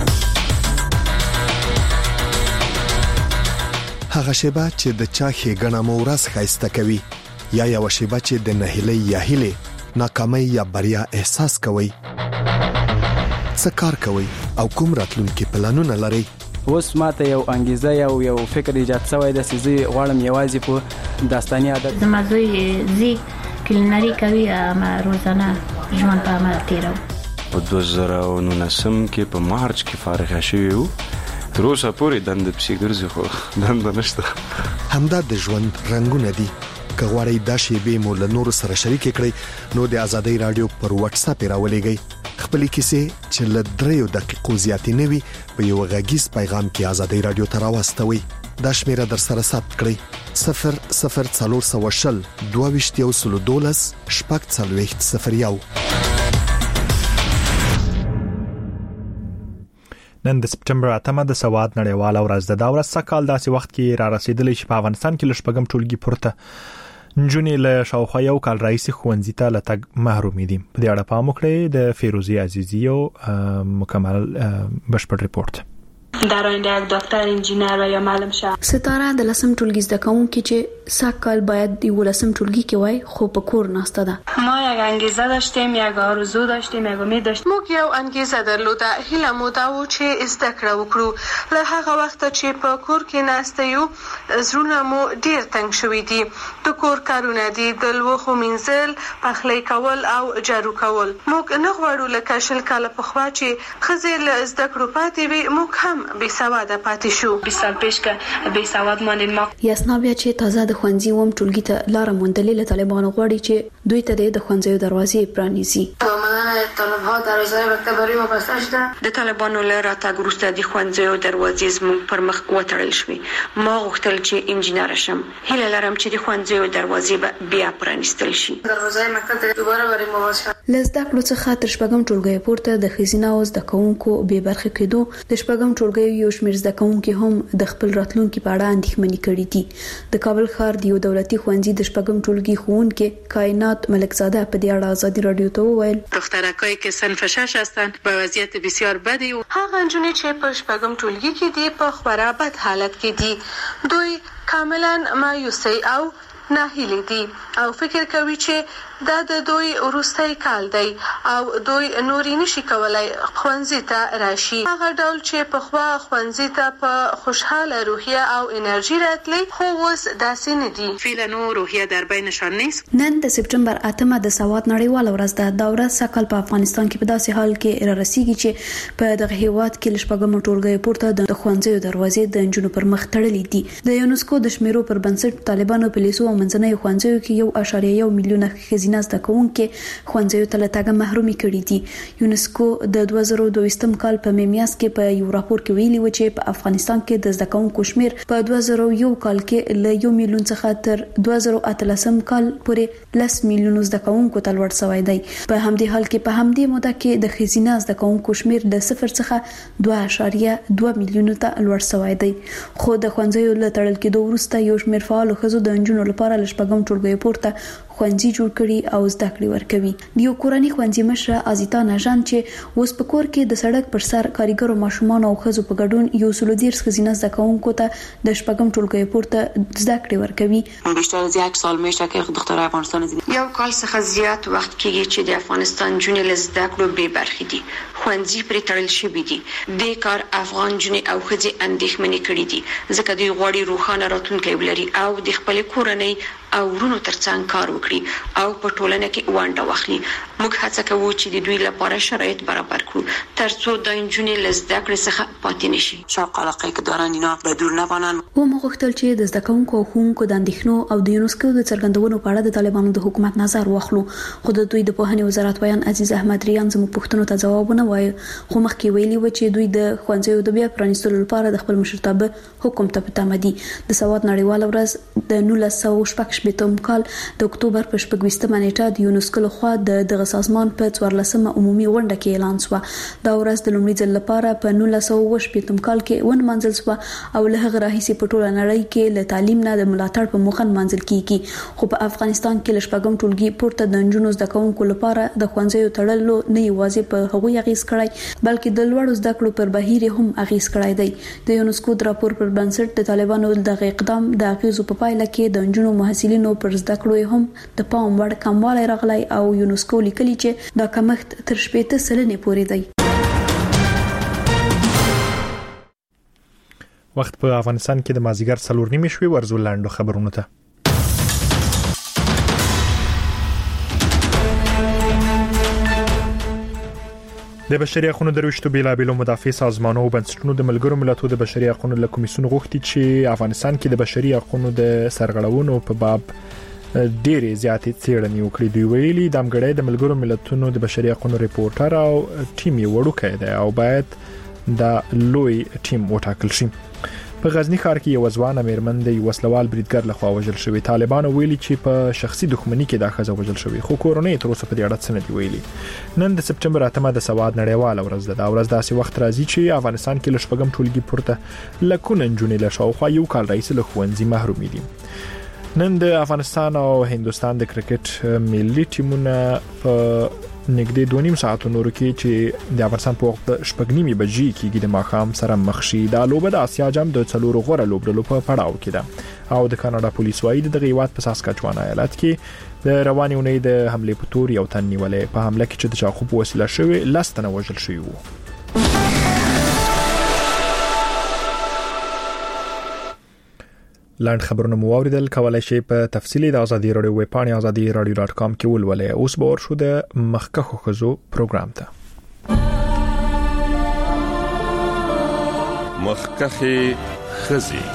هغه شیبه چې د چا ښېګڼه مو ورځ ښایسته کوي، یا یو شیبه چې د نهیلۍ یا هیلې ناکامۍ یا بریا احساس کوي. څه کار کوي او کوم راتلونکي پلانونه لري؟ اوس ماته یو انګیزه یو فکر ایجاد شوی د سيزي غواړم یوازې په داستاني عادت زما زوی زی کلینری کوي ما روزانه ژوند په عمل تیرو. په 2019 کې په مارچ کې فارغ شوی وو، تر اوسه پورې دند پسې ګرځي خو دند نشته. همدا د ژوند رنگونه دي. که غواړئ دا شیبې مو له نورو سره شریک کړئ نو د ازادۍ رادیو پر واتس اپ راولېږئ. خپل کیسې چې له 3 دقیقو زیاتې نه وي په یو غږیز پیغام کې ازادۍ رادیو ته راوستوي. دا شمیره در سره ثبت کړئ 00420 22 12 نن د سپټمبر 8 د سواد نړیواله ورځ ده. دا ورځ سکهال داسې وخت کې را رسیدلې چې په افغانستان کې لشپږم ټولګي پورته نجونې له شاوخوا یو کال راهیسې ښوونځي ته له تګ محرومې دي. په دې اړه پام وکړئ. د فیروزی عزیزی یو مکمل بشپړ ریپورت. در آینده یک دکتر انجینر و یا معلم شه. ستاره د لسم ټولګي زده کوونکې چې ساکال باید د ولسم ټولګي کې وای خو په کور ناسته ده. ما یک انگیزه داشتیم، یک آرزو داشتیم، یک امید داشتیم. موږ یو انگیزه درلوده، هیله مو دا و چې زده کړه وکړو. له هغه وخت چې په کور کې ناسته یو زړونه مو ډیر تنګ شوي دي. د کور کارونه دي، د لوښو مینځل، پخلی کول او جارو کول. موږ نه غواړو لکه 20 کاله پخوا چې ښځې له زده کړو پاتې وي، موږ هم بې سواده پاتې شو. 20 سال پیش که بې سواد ماندین. ما یاسنا بیا چې تازه د ښوونځي وم ټولګي ته لار موندلې له طالبانو غواړي چې دوی ته د ښوونځیو دروازې پرانیزي. طالبها دروازه مکتب برای ما بسته شده. د طالبانو له راتګ وروسته د ښوونځیو دروازې زموږ پر مخ وتړل شوې. ما غوښتل چې انجینر شم. هیله لرم چې د ښوونځیو دروازې به بیا پرانیستل شي. دروازه مکتب دوباره برای ما بسته. له زده کړو څخه تر شپږم ټولګي پورته د ښځینه او زده کوونکو بې برخې کېدو د شپږم ټولګي یو شمېر زده کوونکي هم د خپل راتلونکي په اړه اندېښمنې کړي دي. د کابل ښار د یو دولتي ښوونځي د شپږم ټولګي ښوونکي کائنات ملکزاده په دې اړه ازادي رادیو ته وویل دخترکایی که صنف 6 هستند به وضعیت بسیار بدی و هغه نجونې چې په شپږم ټولګي کې دي په خورا بد حالت کې دي. دوی کاملا مایوسي او ناهیلې دي او فکر کوي چې دا د دوی وروستی کال دی او دوی نوري نشي کولای ښوونځي ته راشي. هغه ډول چې په خوا ښوونځي ته په خوشحاله روحیه او انرژي راتلی خو اوس داسې نه دي. فعلا روحیه در بینشان نیست. نن د سپټمبر 8 د سواد نړیواله ورځ ده. دا ورځ سکهال په افغانستان کې په داسې حال کې را رسیږي چې په دغه هیواد کې لشپږم ټولګي پورته د ښوونځیو دروازې د نجونو پر مخ تړلې دي. د یونسکو د شمیرو پر بنسټ طالبانو په لیسو او منځنۍ ښوونځیو کې 1.1 میلیون ښځینه زده کوونکي ښوونځیو ته له تګه محرومې کړي دي. یونسکو د 2022 کال په میاشت کې په یو راپور کې ویلي و چې په افغانستان کې د زده کوونکو شمیر په 2001 کال کې له 1 میلیون څخه تر 2013 کال پورې 10 میلیون زده کوونکو ته لوړ شوی دی. په همدې حال کې په همدې موده کې د ښځینه زده کوونکو شمیر له 0 څخه 2.2 میلیون ته لوړ شوی دی. خو د ښوونځیو له تړل کېدو وروسته یو شمیر فعال ښځو د نجونو لپاره لشپږم ټولګي پورته ښوونځي جوړ کړي او زده کړې ورکوي. د یو کورنۍ ښوونځي مشره ازیتا نژان چې اوس په کور کې د سړک پر سر کاریګرو ماشومان او ښځو په ګډون 130 ښځینه زده کوونکو ته د شپږم ټولګي پورته زده کړې ورکوي. بیشتر از یک سال میشه که دخترای افغانستان یو کال څخه زیات وخت کېږي چې د افغانستان جنې له زده کړو بې برخې دي. ښوونځي پرې تړل شوي دي. د کار افغان جنې او ښځې اندېښمنې کړي دي ځکه دوی غواړي روښانه راتلونکی ولري او د خپلې کورنۍ او ورونو ترڅنګ کار وکړي او په ټولنه کې ونډه واخلي. موږ هڅه کوو چې د دوی لپاره شرایط برابر کړو ترڅو د نجونې له زده کړې څخه پاتې نشي. شوق علاقه که دارن اینا به دور نمانن. و موږ غوښتل چې د زده کوونکو او ښوونکو د اندېښنو او د یونسکو د څرګندونو په اړه د طالبانو د حکومت نظر واخلو. خو د دوی د پوهنې وزارت ویان عزیز احمد ریان زموږ پوښتنو ته ځوابونه وایي خو مخکې ویلي و چې دوی د ښوونځیو د بیا پرانیستلو لپاره د خپل مشرتابه حکم ته پتامه دي. د سواد نړیواله ورځ د 1914 کال د اکتوبر په 26مه نیټه د یونسکو لخوا دغه سازمان په 14مه عمومي غونډه کې اعلان شو. دا ورځ د لومړي ځل لپاره په 1918 کال کې ونمانځل شو او له هغه راهیسې په ټوله نړۍ کې له تعلیم نه د ملاتړ په موخه منځل کیږي. خو په افغانستان کې لشپږم ټولګي پورته د نجونو زده کوونکو لپاره د ښوونځیو تړلو نه یوازې په هغوی اغیز کړی بلکې د لوړو زده کړو پر بهیر هم اغیز کړی دی. د یونسکو د راپور پر بنسټ د طالبانو د اقدام د اغیزو په پایله کې د نجونو محصلینو پر زده کړو هم د پام وړ کموالی راغلی او یونسکو لیکلي چې دا کمښت تر 80% پورې دی. وخت په افغانستان کې د مازیګر 4:30 شوي. ورزو لاندو خبرونه ته. د بشري حقوقو د رښتو بیلابېلو مدافع سازمانونو او بنسټونو د ملګرو ملتونو د بشري حقوقو له کمیسیون غوښتي چې افغانستان کې د بشري حقوقو د سرغړونو په باب ډېرې زیاتې څېړنې وکړي. دوی ویلي د امګړې د ملګرو ملتونو د بشري حقوقو ریپورټر او ټیم یې وړوکی دی او باید دا لوی ټیم وټاکل شي. په غزنی ښار کې یو ځوان میرمن د وسلوال بریدګر لخوا وژل شوی. طالبان ویلي چې په شخصي دښمنۍ کې دا ښځه وژل شوی خو کورنۍ تر اوسه په دې اړه څه نه دی ویلي. نن د سپټمبر 8 د سواد نړیواله ورځ ده. دا ورځ داسې وخت راځي چې افغانستان کې لشپږم ټولګي پورته لکونه نجونې له شاوخوا یو کال راهیسې له ښوونځي محروم دي. نن د افغانستان او هندستان د کرکټ ملي ټیمونه په نږدې 2.5 ساعتو نورو کې چې د افغانستان په وخت 8:30 بجې کېږي د ماښام سره مخ شي. دا لوبه د آسیا جام د 4 غوره لوبډلو په پړاو کې ده او د کاناډا پولیس وايي د هیواد په ساسکاچوان ایالت کې د رواني اونۍ د حمله په تور یو تن نیولې. په حمله کې چې د چاقو په وسیله شوی 10 تنه وژل شوی وو. لاند خبرونه مو اوریدل. کولای شئ په تفصیلی د ازادي رادیو ویب پاڼې azadiradio.com کې ولولئ. اوس به ورشو د مخکخو خزو پروګرام ته. مخکخي خزي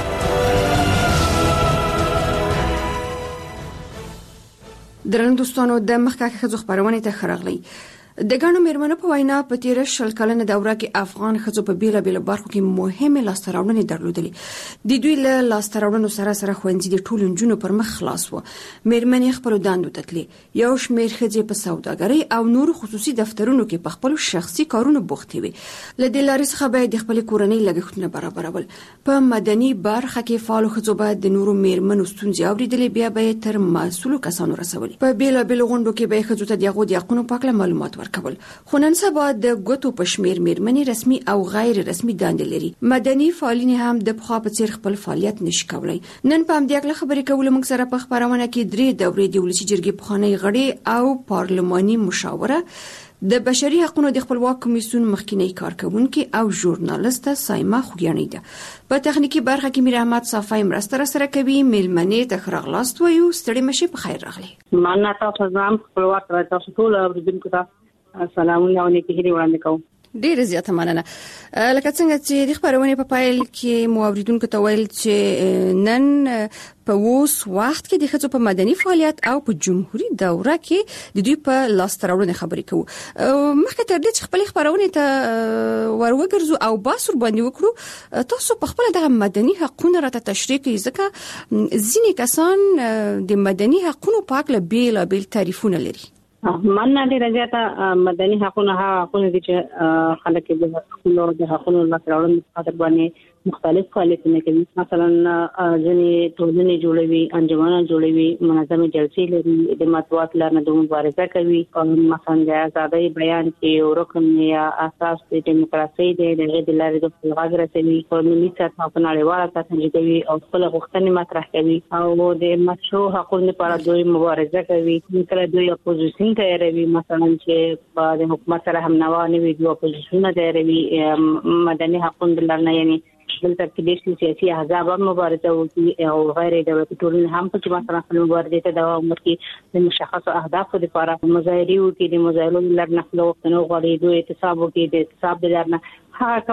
درنو دوستانو د مخکخي خزو خبرونه ته خراغلی. د ګڼو میرمنو په وینا په تیر شل کلنه دوره کې افغان ښځو په بیلابېلو برخو کې مهمه لاسته راوړنې درلودلې. د دوی له لاسته راوړنو سره سره ښوونځي د ټولو نجونو پر مخ خلاص و. میرمنې خپل دندو ته تللې. یو شمېر ښځې په سوداګرۍ او نور خصوصي دفترونو کې په خپل شخصي کارونو بوختې وي. له دې لارې څخه به د خپل کورنۍ لګښتونه برابرول. په مدني برخه کې فعال ښځو باید د نورو میرمنو ستونزې اوریدلې بیا به تر مسؤلو کسانو رسولي. په بیلابېلو غونډو کې به ښځو ته دغه د حقوقو په اړه معلومات ورکول. خو نن سبا د ګوتو په شمیر میرمنې رسمي او غیر رسمي دندې لري. مدني فعالین هم د پخوا په څیر خپل فعالیت نشي کولای. نن په همدې اړه خبرې کول موږ سره په خبرونه کې 3 دورې د ولسی جرګې پخوانی غړي او پارلماني مشاوره د بشري حقوقو د خپلواک کمیسیون مخکینی کارکونکي او ژورنالیست سایما خوګیانی ده. په تخنیکی برخه کې میر احمد صافی مرسته سره کوي. میلمنې ته خراغلاست وایو. ستړي مشي په خیر راغلي. مننه تاسو زم خپلواک راځو ټول اوریدونکو ته سلامونه او نیکی هیلې وړاندې کوم. ډیره زیاته مننه. لکه څنګه چې د خبرونه په پایل کې مو اوریدونکو ته ویل چې نن په اوس وخت کې د ښځو په مدني فعالیت او په جمهوریت دوره کې د دوی په لاسته راوړنې خبرې کوو. مخکې تر دې چې خپل خبرونه ته وروګرځو او باسور باندې وکړو، تاسو په خپل د مدني حقوقو راته تشریح کوي ځکه ځینې کسان د مدني حقوقو په اړه بیل تعریفونه لري. مننه ډیره زیاته. مدني حقوقونه حقونه دي چې خلک د حقوقو لپاره راوړل خاطر باندې مختلف فعالیتونه کوي. مثلا ځینې ټولنې جوړوي، انجمنونه جوړوي، منظمې جلسې لري، د مطبوعات لپاره د مبارزه کوي. مثلا د ازادۍ بیان کې یو رکن یا اساس د دیموکراسي دی، د لارې د خپلواک رسوي، قانوني سطح په نړیواله سطح کوي او خپل غوښتنې مطرح کوي او د مشروع حقوقو لپاره دوی مبارزه کوي. کله دوی اپوزیشن تیاروي، مثلا چې د حکومت سره هم نوا نه وي، دوی اپوزیشن تیاروي. مدني حقوقو لپاره یعنی دلته کې د سیاسي احزاب مبارزه وکړي او غیر دولتي ټولنې هم په کې مثلا خپل مبارزه ته دوام ورکړي، د مشخصو اهدافو لپاره مظاهرې وکړي، د مظاهرو لپاره خپل وختونه غواړي، دوی اعتصاب وکړي، د اعتصاب لپاره هغه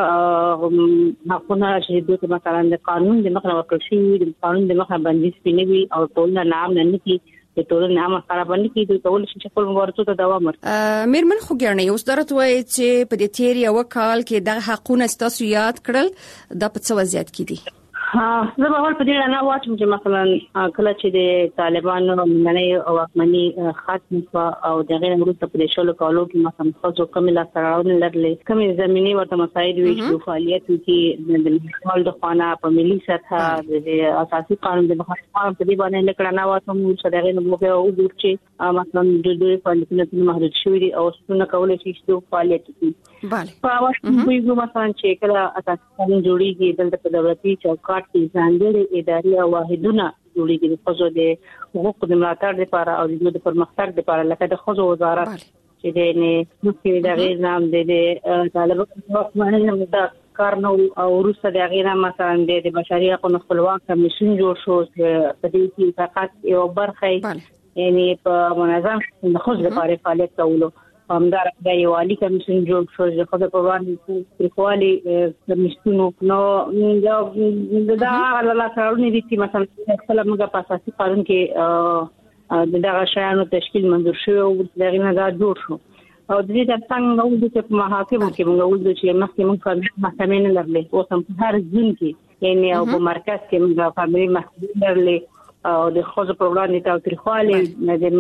کوم حقونه چې دوی مثلا د قانون د مخه ورکړل شي، د قانون د مخه باندې سپینوي او ټول نام نه نکي د ټولنې عامه خرابونه کیږي کول شي چې خپل مبارزو ته دوام ورکړي. میرمن خو ګرنه اوس درته وایي چې په دې تیر یو کال کې د حقوقو ستاسو یاد کړل د په څه وضعیت کې دي؟ زه به ول په دې نه واچم چې مثلا کله چې د طالبانو مننه او واکمني ختم او د غیر وروسته په شلو کالو کې مثلا خاصو کملا سراونه لرلې کمې زميني ورته مسایل وی چې فعالیت کې د ملي د خانه په ملي سطح د اساسي قانون د مخالفت په دې باندې لیکل نه واچم چې د غیر موږ او چې مثلا د دوی فعالیتونه محدود شوي دي او څنګه کولای شي چې فعالیت وکړي. بله په واښو په مثلا چې کله اساسي قانون جوړیږي دلته په دولتي چوکاټ کې ځانګړي اداري واحدونه جوړیږي د خصوص د حقوقو د ملاتړ لپاره او د پرمختګ لپاره لکه د خصوص وزارت چې د مسلې د غیر نام د طالبانو واکمنۍ د کارنو او روسه د غیر مثلا د بشري حقوقو خپلواک کمیشن جوړ شو چې په دې کې فقط یو برخه یعنی په منظم د خصوص لپاره فعالیت کولو همدار د یو عالی کمیشن جوړ شو چې خو په باندې پرخوالي کمیشنونو نو دا الله تعالی دې چې مثلا خپل موږ په اساسي قانون کې دغه شیانو تشکیل منظور شو او دغه نه دا جوړ شو او د دې ترڅنګ نو د چې محاکمو کې موږ ولې چې مخکې محکمې نه لرلې او سم هر ځین کې یعنی او په مرکز کې موږ فاميلي محکمې لرلې او د خوځ په وړاندې تاوتریخواله د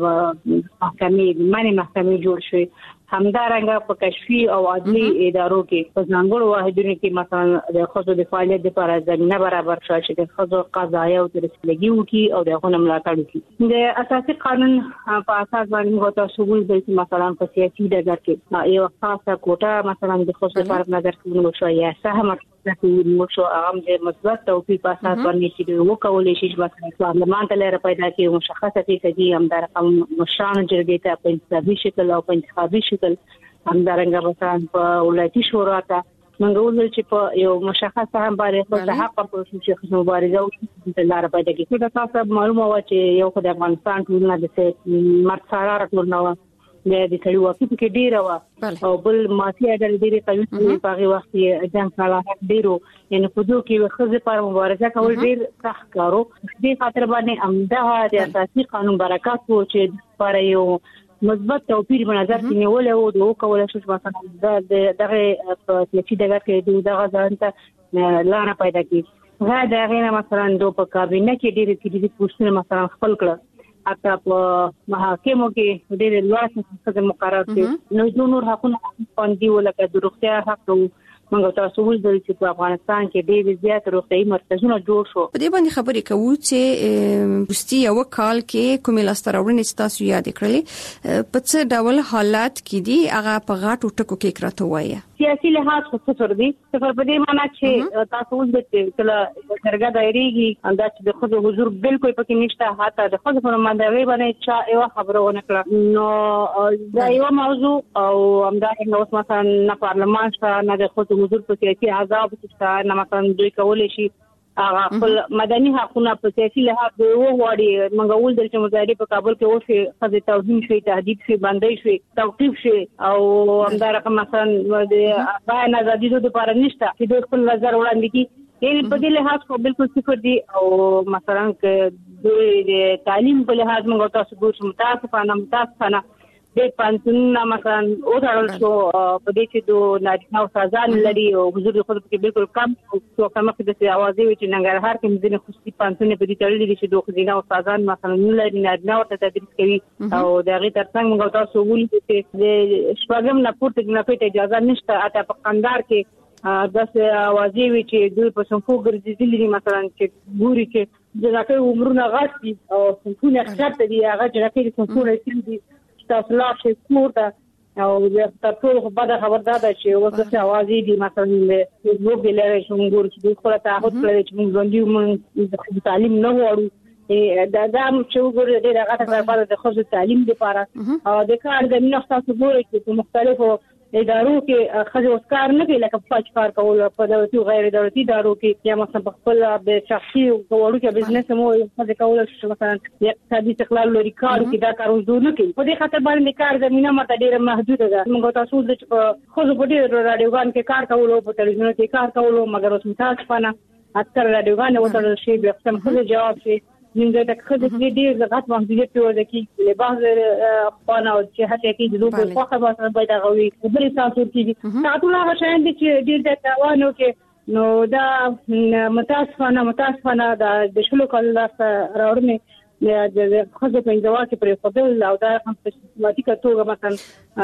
محکمې جوړ شوی همدارنګه په کشفي او عدلي ادارو کې په ځانګړو واحدونو کې مثلا د خوځ د فعالیت لپاره زمينه برابر شوه چې د خوځ قضایا او ترسلګي وکي او د غونډه ملاتړ وکي. د اساسي قانون په اساس باندې موږ تاسو ولې مثلا په سیاسي ډګر کې یو خاصه کوټه مثلا د خوځ لپاره نظر کوو شو یا سهم موږ شو هغه د مثبت توفیق په اساس باندې چې وکولې شي چې پارلمان ته لاره پیدا کړي مشخصه فیصدي همدار مشران جرګې ته په انتخابي شکل او په انتخابي شکل همدارنګه مثلا په ولایتي شورا ته موږ ولول چې په یو مشخصه هم باندې خپل حق په شخصي مبارزه او لاره پیدا کړي. دا تاسو معلومه و چې یو خدای افغانستان ټولنه د مرد سره ټولنه د کړي واقعي کې ډیره او بل ماسي اډل ډیره کوي په هغه وخت کې ځان کاله ډیرو یعنی په دوه کې خزه پر مبارزه کول ډیر سخت کارو دې خاطر باندې امده د اساسي قانون برکات وو چې پر یو مثبت توپیر په نظر کې نیول او د وکول شو مثلا دغه په سیاسي ډګر کې دغه ځانته لاره پیدا کړي غا دغه مثلا د په کابینه کې ډیره کې پوښتنه مثلا خپل کړ اته په محاکمو کې ډېر لوړ څه مقرر دي نو د نور حقوقو باندې ولکه د روغتیا حق موږ تاسو ولدل چې په افغانستان کې ډېر زیات روغتيایي مرکزونه جوړ شو. په دې باندې خبرې کوو چې پوسټي یو کال کې کومې لاستراوړنې تاسو یاد کړلې په څه ډول حالات کې دي هغه په غاټو ټکو کې کراته وایي سیاسي لحاظ خو څه دي صفر په دې معنی چې تاسو ولدل چې کله درګه دایریږي انداز د خود حضور بالکل پکې نشته حتی د خود په مندوي باندې چې یو خبره ونه کړه نو دا یو موضوع او همدارنګه اوس مثلا نه پارلمان شته نه د خود حضور په سیاسي عذاب شته نه مثلا دوی کولای شي هغه خپل مدني حقوقونه په سیاسي لحاظ وغواړي موږ ولدل چې مظاهره په کابل کې اوسه خزه توهین شوی تهدید شوی بندي شوی توقيف شوی او همدارنګه مثلا د بیان ازادي د لپاره نشته چې د خپل نظر وړاندې کی یعنی په دې لحاظ خو بالکل صفر دي او مثلا د تعلیم په لحاظ موږ تاسو ګورم متاسفانه د پانتون مثلا او درل شو په دې چې د نارینه او سازان لري او حضور خود کې بالکل کم او کومه د اوازې وچ ننګرهار کې مزنه خصوصي پانتون په دې تړلې دي چې د خزینه او سازان مثلا لري نارینه او تدریس کوي او دغه ترڅنګ موږ تاسو ولې چې د شپږم نه پورته نه پټه اجازه نشته اته په قندار کې داسې اوازې وچ دوی په سمفو ګرځېدلې مثلا چې ګوري چې ځکه عمرونه غاټي او سمفونه خاطر دي هغه چې سمفونه دي تاسو لا شي کوړه او د تاسو په بده خبردار ده چې وسه اوازې دي مثلا د وګړي لري څنګه چې د خپل تعهد کړی چې موږ باندې موږ تعلیم نه وړو دا چې وګورئ د هغه لپاره د خصوصي تعلیم لپاره او د کار د نو تاسو ګورئ چې په مختلفو ادارو کې خځې اوسکار نه کوي لکه فاج کار کول په دولتي او غیر دولتي ادارو کې یا مثلا خپل د شخصي وړو کې بزنس مو خځې کول شي مثلا اقتصادي استقلال لري کار کې دا کار وزور نه کوي په دې خاطر باندې کار زمينه ماته ډیره محدوده ده موږ تاسو د خو په دې رادیوګان کې کار کول او په تلویزیون کې کار کول مګر اوس متاسفانه اکثر رادیوګان وته شي به څنګه جواب شي نیمګړی د خځې ډېر زغت محدودیت پیدا کیږي له بعض خانه او چې هڅه کوي د لوبو خوخه به باید غوي بل سانسور کیږي تاسو لا شاین دي چې ډېر د توانو کې نو دا متاسفانه د شلو کال راوړنه د خځې په انځوا کې پر خپل او دا هم په سیستماتیکه توګه مثلا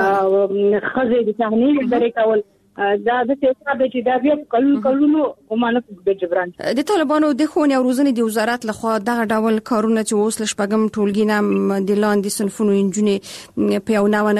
خځې د تهنیل درې کول دا د څه چې دا بیا کلونو ومانه د جبران د طالبانو د خونې او روزنې د وزارت لخوا دغه ډول کارونه چې اوس لشپګم ټولګینه د لاندې صنفونو انجونې په یو نوو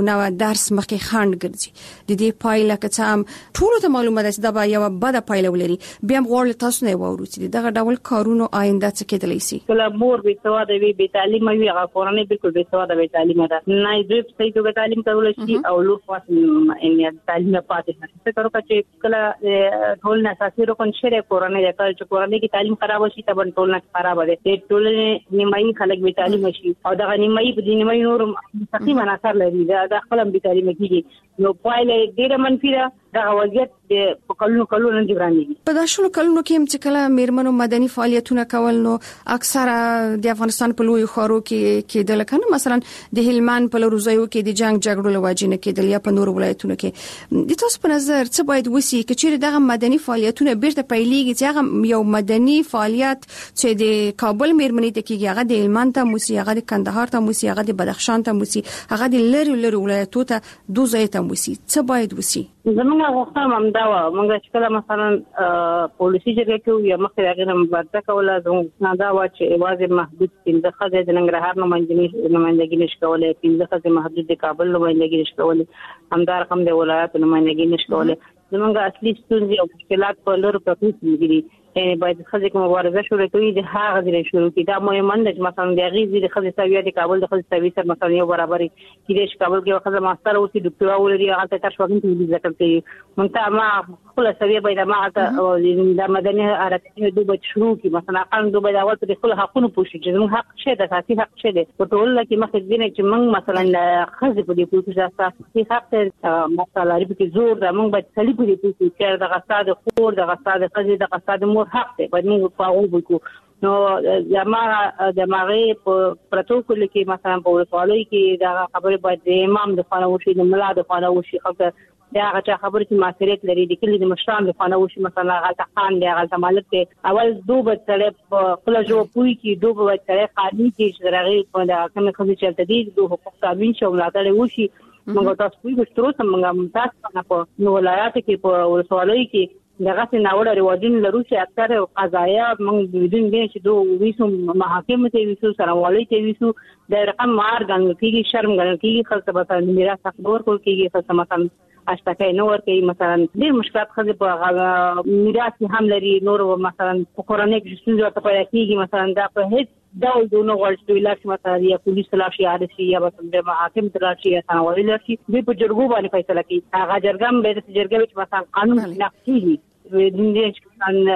درس مخکې خاند ګرځي د دې پایله که څه هم ټول ته معلومه ده چې دا به یو بده پایله ولري بیا هم غواړي تاسو نه وورو چې دغه ډول کارونه آینده څه کېدلی شي کله مور به سواده وي به تعلیم وي هغه کورنۍ بالکل به سواده وي تعلیم ده نه دوی په توګه تعلیم کول شي او لور خاص ان تعلیم پاتې څه کارو چې کله ټول نه اساسي رکن شری کورنۍ د کار چې کورنۍ کې تعلیم خراب شي ته بن ټول نه خراب دي ټول نیمایي خلک به تعلیم شي او دغه نیمایي په نیمایي نور مستقیم اثر لري دا خپل به تعلیم کیږي نو پایله ډیره منفي ده دا وضعیت د کلونو جبراني په داشلو کلونو کې چې کله میرمنو مدني فعالیتونه کول نو اکثره د افغانستان په لوی خارو کې کېدل کنه مثلا د هلمند په لورځایو کې د جنگ جګړو لواجې نه کېدل یا په نور ولایتونو کې د تاسو په نظر څه باید وسی چې دغه مدني فعالیتونه بیرته پیلېږي چې هغه یو مدني فعالیت چې د کابل میرمنې ته کېږي هغه د هلمند ته موسی هغه د کندهار ته موسی هغه د بدخشان ته موسی هغه د لری ولایتونو ته دوزه ته موسی څه باید وسی زمونږ غوښتنه هم دا و موږ چې کله مثلا پالیسي جګړه کې یو مخکې هغه مبارزه کوله زموږ دا و چې واځي محدود د خځې د ننګرهار نمائندګي نشي کولای د خځې محدود د کابل نمائندګي نشي کولای همدار هم د ولایت نمائندګي نشي کولای زمونږ اصلي ستونزې او مشکلات په لور پروت دي یعنی باید خځې کوم مبارزه شروع کوي د هغه ځای شروع کی دا مهمه ده چې مثلا د غیزي د خځې سویه د کابل د خځې سویه سره مثلا یو برابرۍ کېږي چې کابل کې خځه ماستر او ډاکټر ولري هغه ته شوګین ته ذکر کوي مونږ ما خپل سویه باید ما ته د مدني حرکت د دوه شروع کی مثلا قانون دوه د اول په خپل حقوقو پوښتنه چې موږ حق شه د اساسي حق شه د ټول لکه مخکې دینه چې موږ مثلا خځې په دې پوښتنه اساسي حق مثلا لري په زور د موږ باید صلیب دې پوښتنه چې د غصاد خور د غصاد خځې د غصاد مور حق دی باید موږ فاعل وکړو نو دماغه پروتوکول کې مثلا په ولسوالۍ کې دا خبره باید د امام د خانه وشي د ملا د خانه وشي خو دا هغه خبره چې ماسریت لري د کلی د مشران د خانه وشي مثلا غلطه خان دی غلطه مالک دی اول دوه تر خپل جو پوي کې دوه تر قانوني کې شرعي په دا کوم خصوصي چلته دي دوه حقوق تامین شو ملاتړ وشي موږ تاسو په تر اوسه موږ تاسو په ولایت کې په ولسوالۍ کې دغه څنګه رواجونه لرو چې اکثر قضایا موږ بدون دې چې دوه ویسو محاکم ته ویسو سرموالي ته ویسو د رقم مار غنګ کېږي شرم غنګ کېږي خلک به میراث حق ورکول کېږي خلک مثلا اشتکای نو ورکې مثلا ډېر مشکلات خځې په میراث هم لري نور مثلا په کورنۍ کې څنګه ته پیدا کېږي مثلا دا په هیڅ ډول دونه غوړشتو علاج مثلا یا پولیس تلاشي عادي یا مثلا محاکم تلاشي یا سنوالي لاشي دوی په جرګو باندې فیصله کوي هغه جرګم به د جرګې چې مثلا قانون نقضي د دې چې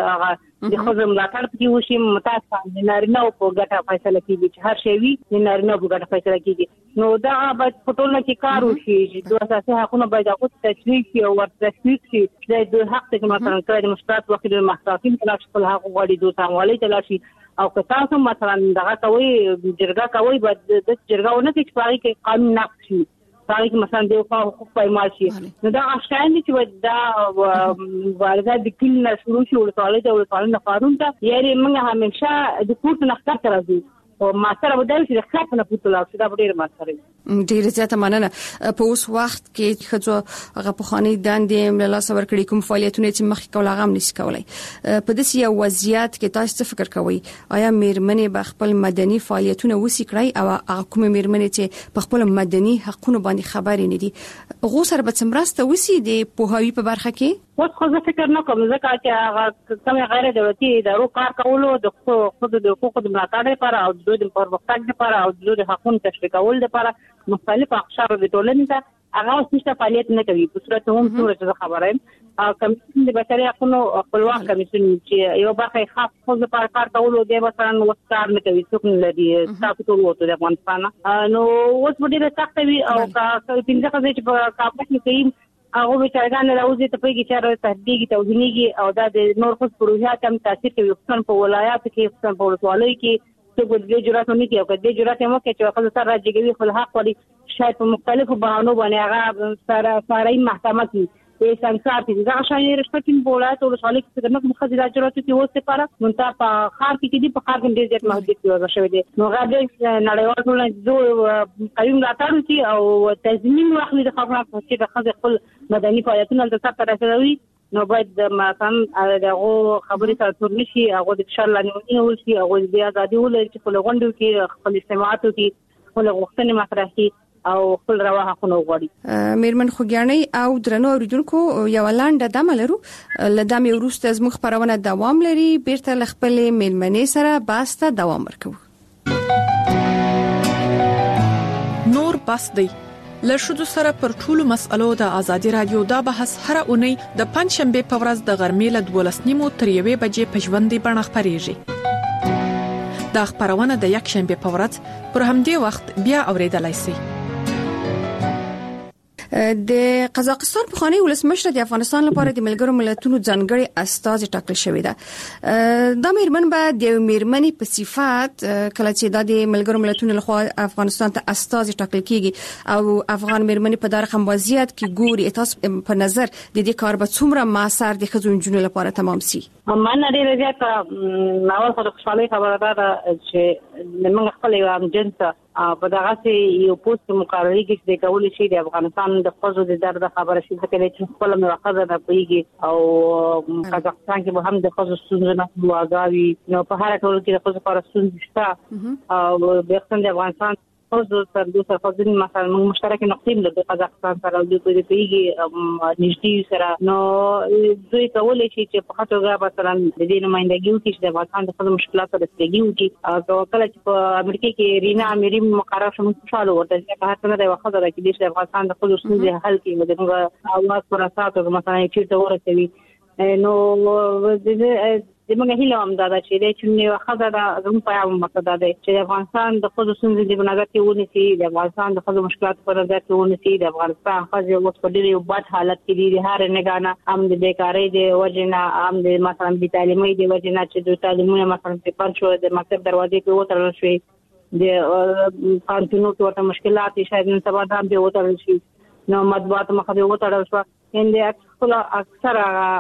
د خپل ملاتړ کې وشي متاسفانه نارینه په ګټه فیصله کوي چې هر شی وي نارینه په ګټه فیصله کوي نو دا باید په ټولنه کې کار وشي چې د اساسي حقوقو باید هغه تشریح شي او ورته شي د حق ته مثلا کړي د مشترک وخت د محاکم تلاش خپل حق غوړي دوه سموالي تلاشي او که تاسو مثلا دغه کوي جرګه کوي باید د جرګهونه کې پاري کې قانون نقض شي پاري کې مثلا د حقوق پایمال شي نو دا اشکان دي چې دا ورته د کله شروع شي ولټاله د ولټاله قانون ته یاري موږ همیشه د کوټ نخښه راځي او ما سره ودل چې ښه نه پوتلا چې دا ډېر ما سره ډېر زیاته مننه په اوس وخت کې خځو هغه په خاني داندې مله صبر کړی کوم فعالیتونه چې مخکې کول هغه نشي کولای په داسې یو وضعیت کې تاسو څه فکر کوئ آیا میرمنې به خپل مدني فعالیتونه وسی کړی او هغه کوم میرمنې چې په خپل مدني حقوقو باندې خبرې نه دي غو سره به څمرسته وسی د پوهاوی په برخه کې اوس خو زه فکر نه کوم ځکه چې هغه کوم غیر دولتي ادارو کار کولو د خود د حقوقو د ملاتړ لپاره او د پرمختګ لپاره او د حقوقو تشریح کول لپاره مختلف اقشار د ټولنې ته هغه څه فعالیت نه کوي په صورت هم څه خبره کمیسیون د بشري حقوقو خپلواک کمیسیون چې یو برخه خاص خو د کار کولو د مثلا وستار نه کوي څوک نه لري تاسو ټول وته د افغانستان نو اوس په دې سخت وي او پنځه ځای چې په کابل کې کوي هغه به څنګه راوځي ته په کې چې تهدیدي توجینیږي او دا د نور خص پروژه تم تاثیر کوي خصوصا په ولایت کې خصوصا په ولسوالۍ کې څه د جرأت نه کوي او کله د جرأت مو کې چې خپل سره راځي خپل حق ولري شاید په مختلفو بهانو باندې هغه سره محکمه کې سنسار دي دا شایي رښتینی بولات او ولسوالۍ کې څنګه مخه د جرأت کې اوسه لپاره منتها په خار کې دي په خار کې ډېر زیات محدودیت وضع شوی دي نو غواړي نړیوال ټولنه قیوم راتلو کی او تضمین واخلي د خبرو چې د خپل مدني فعالیتونو د څخه راځي نو باید مثلا دغه خبرې سره تور نشي هغه د شر لانه ول شي هغه د ازادي ولري چې خپل غونډو کې خپل اجتماعاتو کې خپل غوښتنې مطرح کړي او خپل روا حقونه وغواړي. میرمن خوګیاني او درنو اوریدونکو یو لاندې دمه لرو لدامي وروسته زموږ خبرونه دوام لري بیرته خپل میلمنې سره باسته دوام ورکو. نور بس دی له شذو سره پر ټولو مسألو د ازادي رادیو دا بحث هر اونۍ د پنځشنبه په ورځ د غرمې له 12:30 تر 1 بجې په ژوندۍ بڼه خبريږي. دا خبرونه د یک شنبه په ورځ پر همدې وخت بیا اوریدلای شئ. د قزاقستان په خاني ولسمشر د افغانستان لپاره د ملګرو ملتونو ځانګړي استاذ ټاکل شوی دی. دا میرمن به د میرمنې په صفات کله چې د ملګرو ملتونو لخوا افغانستان ته استاذ ټاکل کیږي او افغان میرمنې په دغه وضعیت کې ګوري تاسو په نظر د دې کار به څومره مؤثر د خزونجونو لپاره تمام سي. من ډیره زیاته ناول خو خوشاله خبره ده چې موږ خپل یو جنسه په دغه سي یو پوسټ مقرري کې د کول شي د افغانستان د خزو د درد خبره شي چې خپل موخه ده پیږي او قزاقستان کې به هم د خزو ستونزې نه واغاوي نو په هر ټول کې د خزو لپاره ستونزې شته او د افغانستان خزو سره د خزو مثلا مشترک نقطې د قزاقستان سره د پیږي نږدې سره نو دوی کولای شي چې په خاطر مثلا د دې نمائندګیو کې د افغانستان د خزو مشکلات سره ستګیو کې او کله چې په امریکا کې رینا امریم مقرر شوم خوشاله ورته چې په هر څه د وخت راکې د افغانستان د خزو ستونزې حل کړي د موږ اواز پر اساس مثلا چې ورته وي د موږ هیله هم دا چې د چنې وخت دا زموږ په یو مقصد ده چې افغانستان د خپل ستونزې د بنګر کې ونیسي د افغانستان د خپل مشکلات په نظر کې ونیسي د افغانستان خځې اوس په ډېر یو بد حالت کې دي هر نگانه هم د بیکاری د وجنه هم د مثلا د تعلیمي د وجنه چې د تعلیمونه مثلا په پنځو د مکتب دروازې کې وترل شي د قانونو ته مشکلات شاید نن سبا هم به وترل شي نو مطبوعات مخه وترل شو ان د اکثر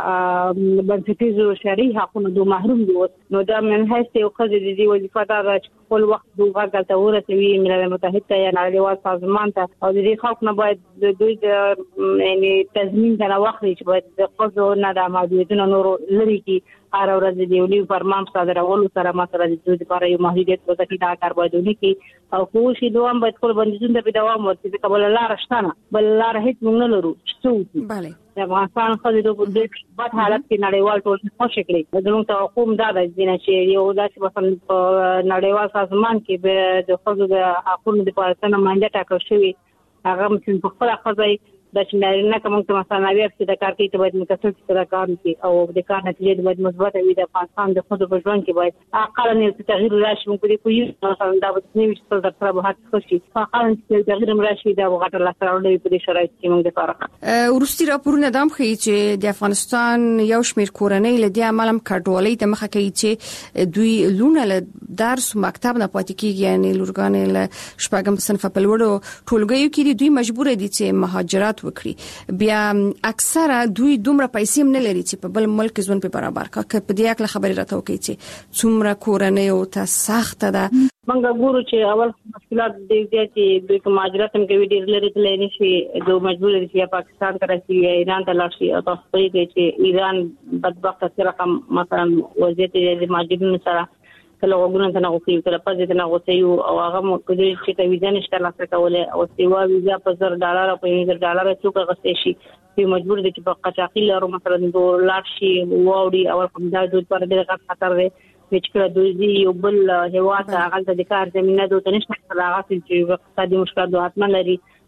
بنسټیزو شرعي حقوقو د محروم دي نو دا من هڅه یو خځې د دې وظیفه دا چې خپل وخت دوه غلطه ورسوي ملل متحده یا نړیوال سازمان ته او د دې خلک نه باید د دوی د یعنی تضمین دا واخلي چې باید د خپل نه د محدودیتونو نور لري کی هر ورځ د یو فرمان صادرولو سره مثلا د دوی لپاره یو محدودیت وځي دا کار باید ونکړي او کوشش دوام باید خپل بندیزونه په دوام ورته قبل لار شتنه بل لار هیڅ موږ نه لرو څه bale د افغانستان خلک د بد حالت کې نړیوال ټول خوشی کړي زموږ ته حکومت دا د چې یو داسې مثلا نړیوال سازمان کې به د خلکو د حقوقو د پالنې مانډه ټاکل شوی هغه مثلا په خپل خځای د چې نه کوم څه مثلا نوی چې د کار کې ته باید متصل سره کار وکړي او د کار نتیجه باید مثبت وي د افغانستان د خود په ژوند کې باید اقل نه تغییر راشي موږ دې کوی مثلا دا به نوی څه د سره به هڅه وشي اقل چې تغییر راشي دا وغټل سره ولې په دې شرایط کې موږ د کار ورستي راپورونه دام ښیي چې د افغانستان یو شمېر کورنۍ له دې عملم کډوالۍ ته مخه کوي چې دوی لونه له درس مکتب نه پاتې کیږي یعنی لورګانې له شپږم صنف په لوړو ټولګیو کې دوی مجبور دي چې مهاجرت وکړي بیا اکثره دوی دومره پیسې نه لري چې په بل ملک ژوند په برابر کا په دې اړه خبرې راته وکړي چې څومره کورنۍ او ته سخت ده منګه ګورو چې اول مشکلات دې چې دوی مهاجرت هم کوي ډېر لري تللی شي دوی مجبور دي چې پاکستان ته راشي یا ایران ته لاړ شي او تاسو پوهیږئ چې ایران بدبخت سره مثلا وضعیت د مهاجرینو سره کله وګورئ ته نه غوښتي کله پځې ته نه غوښتي او هغه مو کله چې ویزا نشته لاسه کوله او سیوا ویزا په $10 په $10 څوک غوښتي شي په مجبور دي چې په قچاقي لارو مثلا $2 شي ووري او کوم دا د پر دې خطر دی چې کله دوی یو بل هوا ته هغه د کار زمينه دوی نشته هغه چې اقتصادي مشکلات حتما لري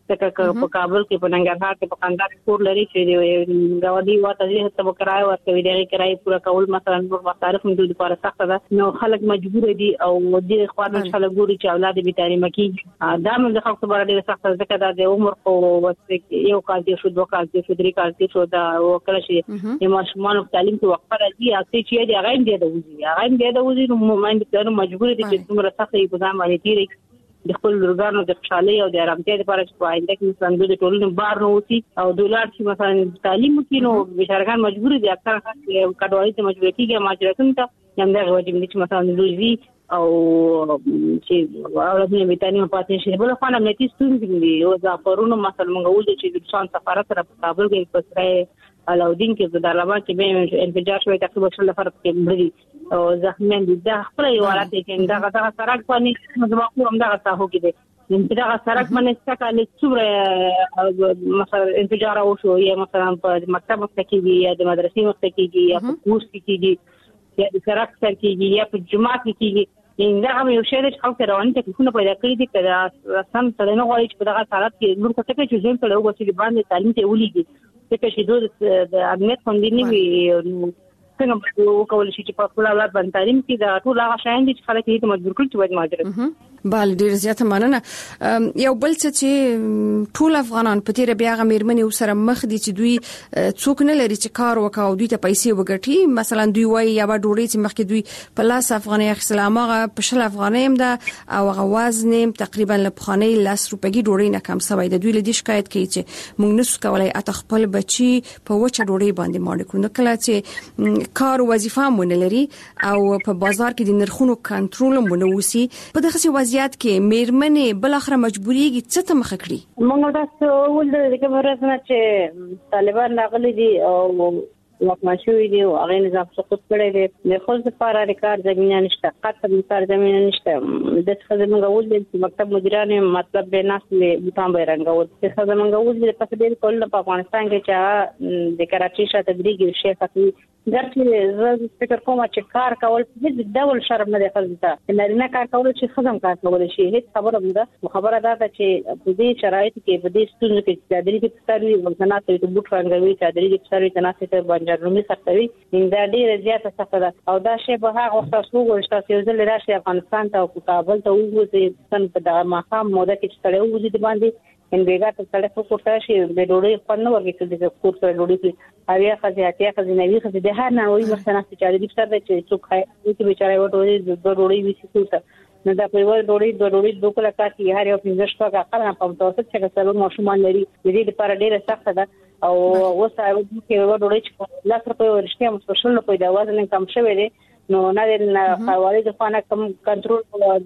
په کابل کې په ننګرهار کې په قندهار کې کور لري چې غوډي واته دې ته کرای ورکوي دغه کرای پورا کول مثلا نور مصارف هم دوی لپاره سخت ده نو خلک مجبور دي او دې خواته خلک ګوري چې اولاد به تعلیم کیږي دا هم د خلکو لپاره ډېر سخت ده ځکه د عمر خو یو کال دی شو 2 کال دی شو 3 کال دی شو دا وکړه چې د ماشومان په تعلیم کې وقفه راځي او چې دې هغه دې د وزیر نو مجبور دي چې څومره سخت یې په ځان باندې تیری د خپل لورګانو د خوشحالي او د آرامتیا لپاره چې آینده کې مثلا د ټولنې بار نه وتی او دولار چې مثلا تعلیم کې نو بشارګان مجبور دي اکثر کډوالۍ ته مجبور کیږي ماجراتون ته هم دا واجب دي چې مثلا دوی او چې اولادونه به تعلیم پاتې شي بل خو نه متي ستونزې دي او ځافرونو مثلا موږ ول چې د شان سفارت سره په کابل کې پسره علاودین کې د دارلمان کې به انفجار شوی تقریبا شل نفر کې مړي او زخمیان دي دا خپل یو حالت کې دا سرک باندې مزمحور هم دا تاسو کې دي دا سرک باندې څنګه څومره مثلا انفجار او شو یا مثلا په مکتب کې یا د مدرسې وخت کې یا په کورس کې یا د سرک سر کې یا په جماعت کې دا هم یو شی چې خلک رواني تکلیفونه پیدا کړی دي کله سم سره نه غواړي چې په دغه حالت کې نور څه کې چې ځین په لوګو چې باندې تعلیم ته ولېږي چې دوی د امنیت خوندې نه وي څنګه وکول شي چې په خپل اولاد باندې تعلیم کې دا ټول هغه شایان دي چې خلک یې مجبور کړي چې باید مهاجرت بل ډیر زیاته مننه یو بل چې ټول افغانان په تیر بیا غمیرمنې سره مخ دي چې دوی څوک نه لري چې کار وکاو دوی ته پیسې وګټي مثلا دوی وایي یا ډوړي چې مخکې دوی په لاس افغاني اسلامغه په شل افغاني هم ده او غوازنیم تقریبا لپخانه لاس روپګي ډوړي نه کم سوي د دوی له دې شکایت کوي چې موږ نسو کولای اته خپل بچي په وچه ډوړي باندې ماړ کړو نو کله چې کار وظیفه مونږ لري او په بازار کې د نرخونو کنټرول مونږ وسی په دغه وضعیت کې میرمنې بل اخر مجبوریږي څه ته مخ کړی موږ تاسو ول د کوم ورځ نه چې طالبان راغلي دي او واکمن شوی دی او هغه نظام سقوط کړی دی د خپل لپاره ریکارډ زمينه نشته قطر لپاره زمينه نشته د څه زمونږ ول د مکتب مدیران مطلب به ناس له بوتان بیرنګول څه زمونږ ول د پس ډیر کول په افغانستان کې چې د کراچي شاته تدریجي شیخ اخلي درته زه فکر کوم چې کار کول د ډول شرم نه دی خلک نه کار کول چې خدام کار کول شي هیڅ خبره ده خبره ده چې په دې شرایط کې په دې ستونزو کې چې د دې ستاري وګڼات ته بوت رنګوي چې د دې ستاري تناسب ته باندې رومي سختوي دا ډیره زیاته سخته ده او دا شی به هغه وخت تاسو ورشته یو ځل راشي افغانستان ته او کابل ته وګورئ څنګه په دغه مقام موده کې چې تړو وځي باندې ان بیګا ته سره کوټه شي د ډوړې په نو ورګي چې د کوټه ډوړې اویا خزیاتیا خزینوي خزې د هر نه وي مثلا چې د سره چې څوک خای چې بیچاره وټوري د ډوړې وسی کوټه نو دا په ور ډوړې دوه کله کاټي هر یو پنځه شپه کار په متوسط چې څلور ماشومان لري د دې لپاره ډیره سخته ده او وسه کې ورډوړې چې لاس په ورشته مسوشل په د وزن کم شوی دی نو نه حواله د خانه کم کنټرول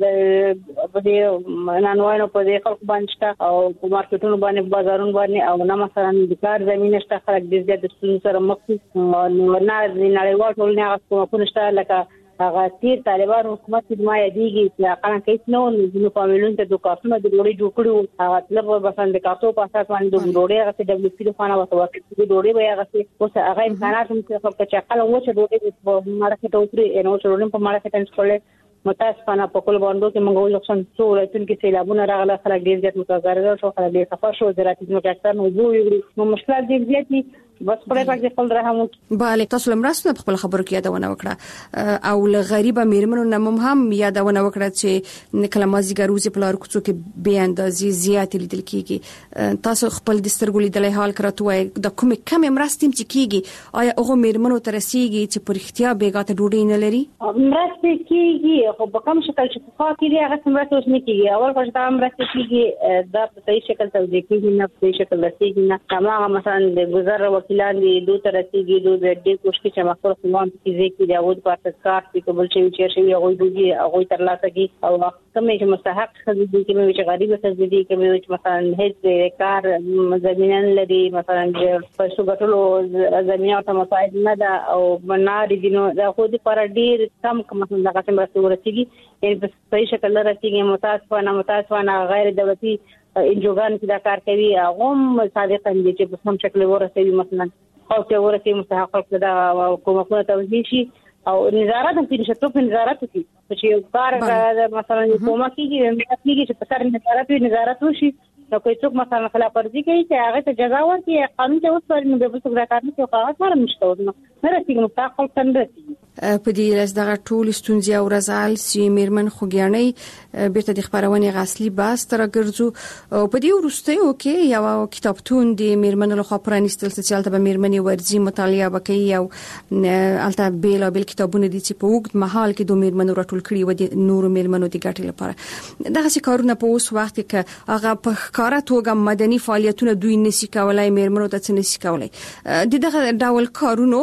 د بده نانوانو په دې خلک باندې او په مارکیټونو باندې بازارونو باندې او نه مثلا د کار زمينه شته خلک د زیات سره مخ نو نه نړیوال ټولنه هغه کوم نشته لکه هغه تیر طالبان حکومت د ما یادېږي چې هغه کیس نو د فامیلونو ته د کارتونو د ډوړې جوړ کړو هغه طلب بسند کارتو په اساس باندې د ډوړې هغه د دبليو پی خانه وسوه د ډوړې به هغه اوس هغه امکانات هم چې خپل چې خپل وچه ډوړې په مارکیټ اوپري نو ډوړې په مارکیټ انسټالې متاسفانه په کول باندې چې موږ یو څن څو ولایتونو کې سیلابونه راغله خلک ډیر زیات متضرر شو خلک ډیر خفه شو زراعتي ځمکې اکثر موضوع نو مشکلات ډیر زیات دي بس پرې پکې خپل راهم bale تاسو لمراسته په خپل خبرو کې یادونه وکړه او ل غریبه میرمنو نمم هم یادونه وکړه چې کله مازیګر روزي په لار کوڅو کې به اندازې زیات لیدل کیږي تاسو خپل د سترګو لیدلې حال کړتوي د کومه کم مرستم چې کیږي آیا هغه میرمنو ترسيږي چې پر اختیار بیګاته ډوډۍ نه لري مرسته کیږي خو په کوم شکل چې په کې هغه مرسته اوس نه کیږي اول خو دا مرسته کیږي دا په صحیح شکل توجیه کیږي نه په صحیح شکل رسیږي نه کما مثلا د گذر وکیلان دي دوه ترسيږي دوه د دې کوشش چې مخکې سیمان کې کې دا ود په کار کې قبول چې هغه دوی هغه تر لاسه کی او کومې چې مستحق خدي دي چې غریب خدي دي چې مثلا هیڅ کار زمينان لري مثلا په شوګټلو زمينه ته مساعد نه ده او مناري دي نو دا خو دې پر ډیر کم مثلا دا څنګه ورسیږي په صحیح شکل رسیږي متاسفانه غیر دولتي انجوګان چې دا کار کوي هغه صادقاً دي چې په سم شکل ورسوي مثلا او چې ورسوي مستحق دا کومه توضیح شي او نظارت هم کې شته په نظارت کې چې کار مثلا کومه کېږي چې په سر نظارت وشي نو کوئی څوک مثلا خلاف ورزي کوي چې هغه ته جزا ورکړي قانون ته وسپاري نو به څوک دا کار نه کوي هغه سره مشته نه راځي مستقل څنګه په دې لږ دغه ټول ستونزې او رزال چې میرمن خوګیانۍ بیرته د خبرونې غاصلي باس تر ګرځو په دې ورستیو کې یو کتابتون د میرمن له خوا پرانیستل چې البته میرمنې ورزي مطالعه وکړي او البته بیل کتابونه دي چې په وګت محل کې د میرمنو راټول کړي و د نورو میرمنو د ګټې لپاره دغه څه کارونه په اوس وخت کې هغه په ښکارا توګه مدني فعالیتونه دوی نشي کولای میرمنو ته څه نشي کولای دغه ډول کارونو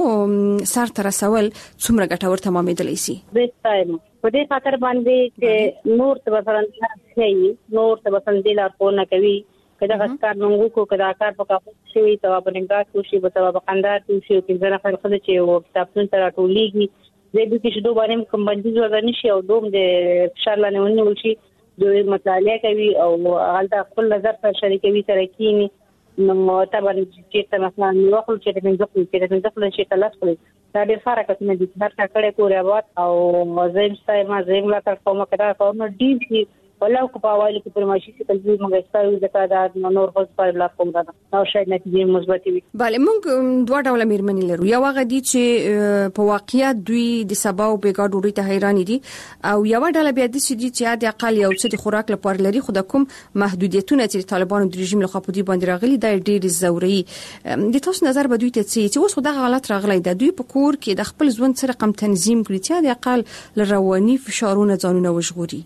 سر تر رسول څومره ګټور تمامېدلی شي بهترین په دې خاطر باندې چې نور ته مثلا شي نور ته مثلا د لارښوونه کوي کله کار موږ کو کله کار په کاپ شي ته په نګات کوشي په سبب قندار کوشي چې ځنه خلک چې او کتابتون ته راټولېږي زه به چې دوه باندې کوم باندې ورته نشي او دوم د شارلانه ونیول شي دوی مطالعه کوي او هغه خپل نظر سره شریکوي سره کینی نو طبعا چې مثلا یو خپل چې د ځخل شي تلاش کوي دا ډېر فرق کوي د هر کړه کوریا وات او زم سايما زم لا تر کومه کړه کوم ډیر ولا کو په وایي کې پرماشي چې تلوي موږ ستاسو د کار نور خو په بلا کوم دا او شاید نتیجې مثبت وي bale موږ دوه ډول میرمنې لرو یو هغه دي چې په واقعیت دوی د سبا او بیګا ډوډۍ ته حیران دي او یو ډول بیا د سړي چې د اقل یو څه د خوراک لپاره لري خو د کوم محدودیتونه چې طالبانو د رژیم لخوا په دې باندې راغلي دا ډېر زوري د تاسو نظر به دوی ته چې اوس خدای حالت راغلی د دوی په کور کې د خپل ژوند سره کم تنظیم کړی چې د اقل رواني فشارونه ځانونه وژغوري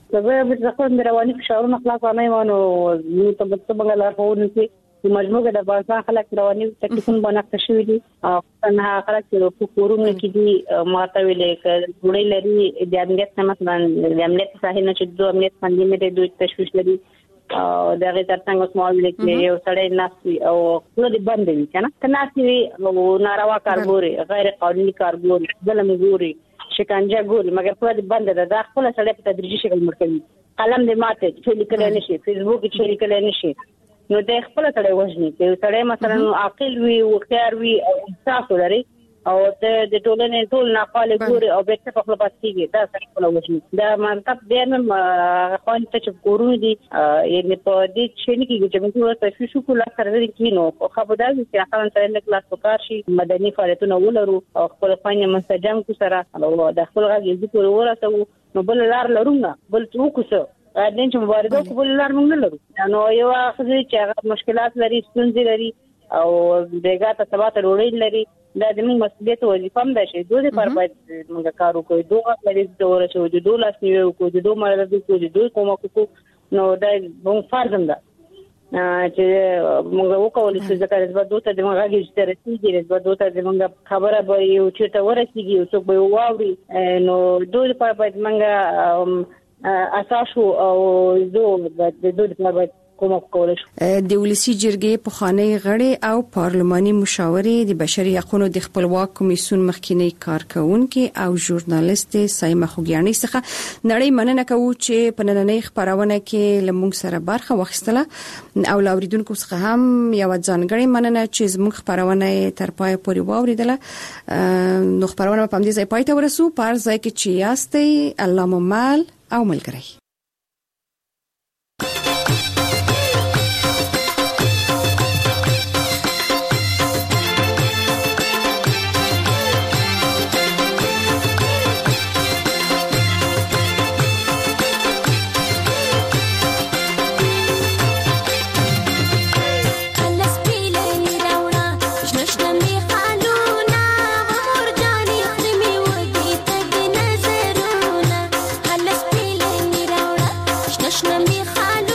رواني فشارونه خلاص نه وانه نو ته په څنګه لارښوونه کوي چې مجموعه د افغانستان خلک رواني تکلیفونه باندې تشوي دي او نه خلک په کورونو کې دي ماته ویلې ک وړي لري د امنیت مثلا د امنیت صحیح نه چې د امنیت باندې مې دوی تشویش لري او دغه ترڅنګ اوس مال کې یو سړی ناسي او ټول بند وي کنه کناسي او ناروا کارګوري غیر قانوني کارګوري ظلم ګوري شکنجه ګوري مګر په دې بند ده د خپل سړی په تدریجي شکل مرکوي قلم دې ماته چې لیکل نه شي فیسبوک چې لیکل نه شي نو د خپل سړی وژني چې سړی مثلا عاقل وي او خيار وي او احساس لري او د ټولنې ټول ناقاله ګوري او به څه په خپل پاتېږي دا څنګه وژني دا منطق دې نه خوان ته چې ګورو دي یعنی په دې چې نه کېږي چې موږ ته شو کولا سره کینو خو خبردار چې خلک سره نه کلاس وکړ شي مدني فعالیتونه ولرو او خپل فن منسجم کو سره او د خپل غږ ذکر ورسو نو بل لار لرونه بل څوک دین چې مبارزه کوله لار موږ لرو نو یو اخري چې مشکلات لري ستونزې لري او دغه ته سبا ته وړي لري دا د موږ مسؤلیت وظیفه هم ده چې دوی پر باید موږ کار وکړو دوه لري دوه چې د دوه لاس نیو کو د دوه مراد کو د دوه کومه کو نو دا موږ فرض ده چې موږ وکولای شو ځکه چې دوی ته د موږ غږی چې رسیدي د دوی ته د موږ خبره به یو چې ته ورسیږي او څوک به واوري نو دوی پر باید موږ اساس او دوی په باید د ولسی جرګې په خانه غړي او پارلماني مشاورې د بشري حقوقو د خپلواک کمیسیون مخکینی کارکونکو او ژورنالیست سایمه خوګیانۍ څخه نړۍ مننه کوي چې په نننۍ خبرونه کې لمونږ سره برخه واخیستله او لاوریدونکو څخه هم یو ځانګړی مننه چې زموږ خبرونه تر پای پورې واوریدله نو خبرونه په دې ځای پای ته ورسو پر ځای کې چې یاستئ الله مو مال او ملګری نشنا مي خالو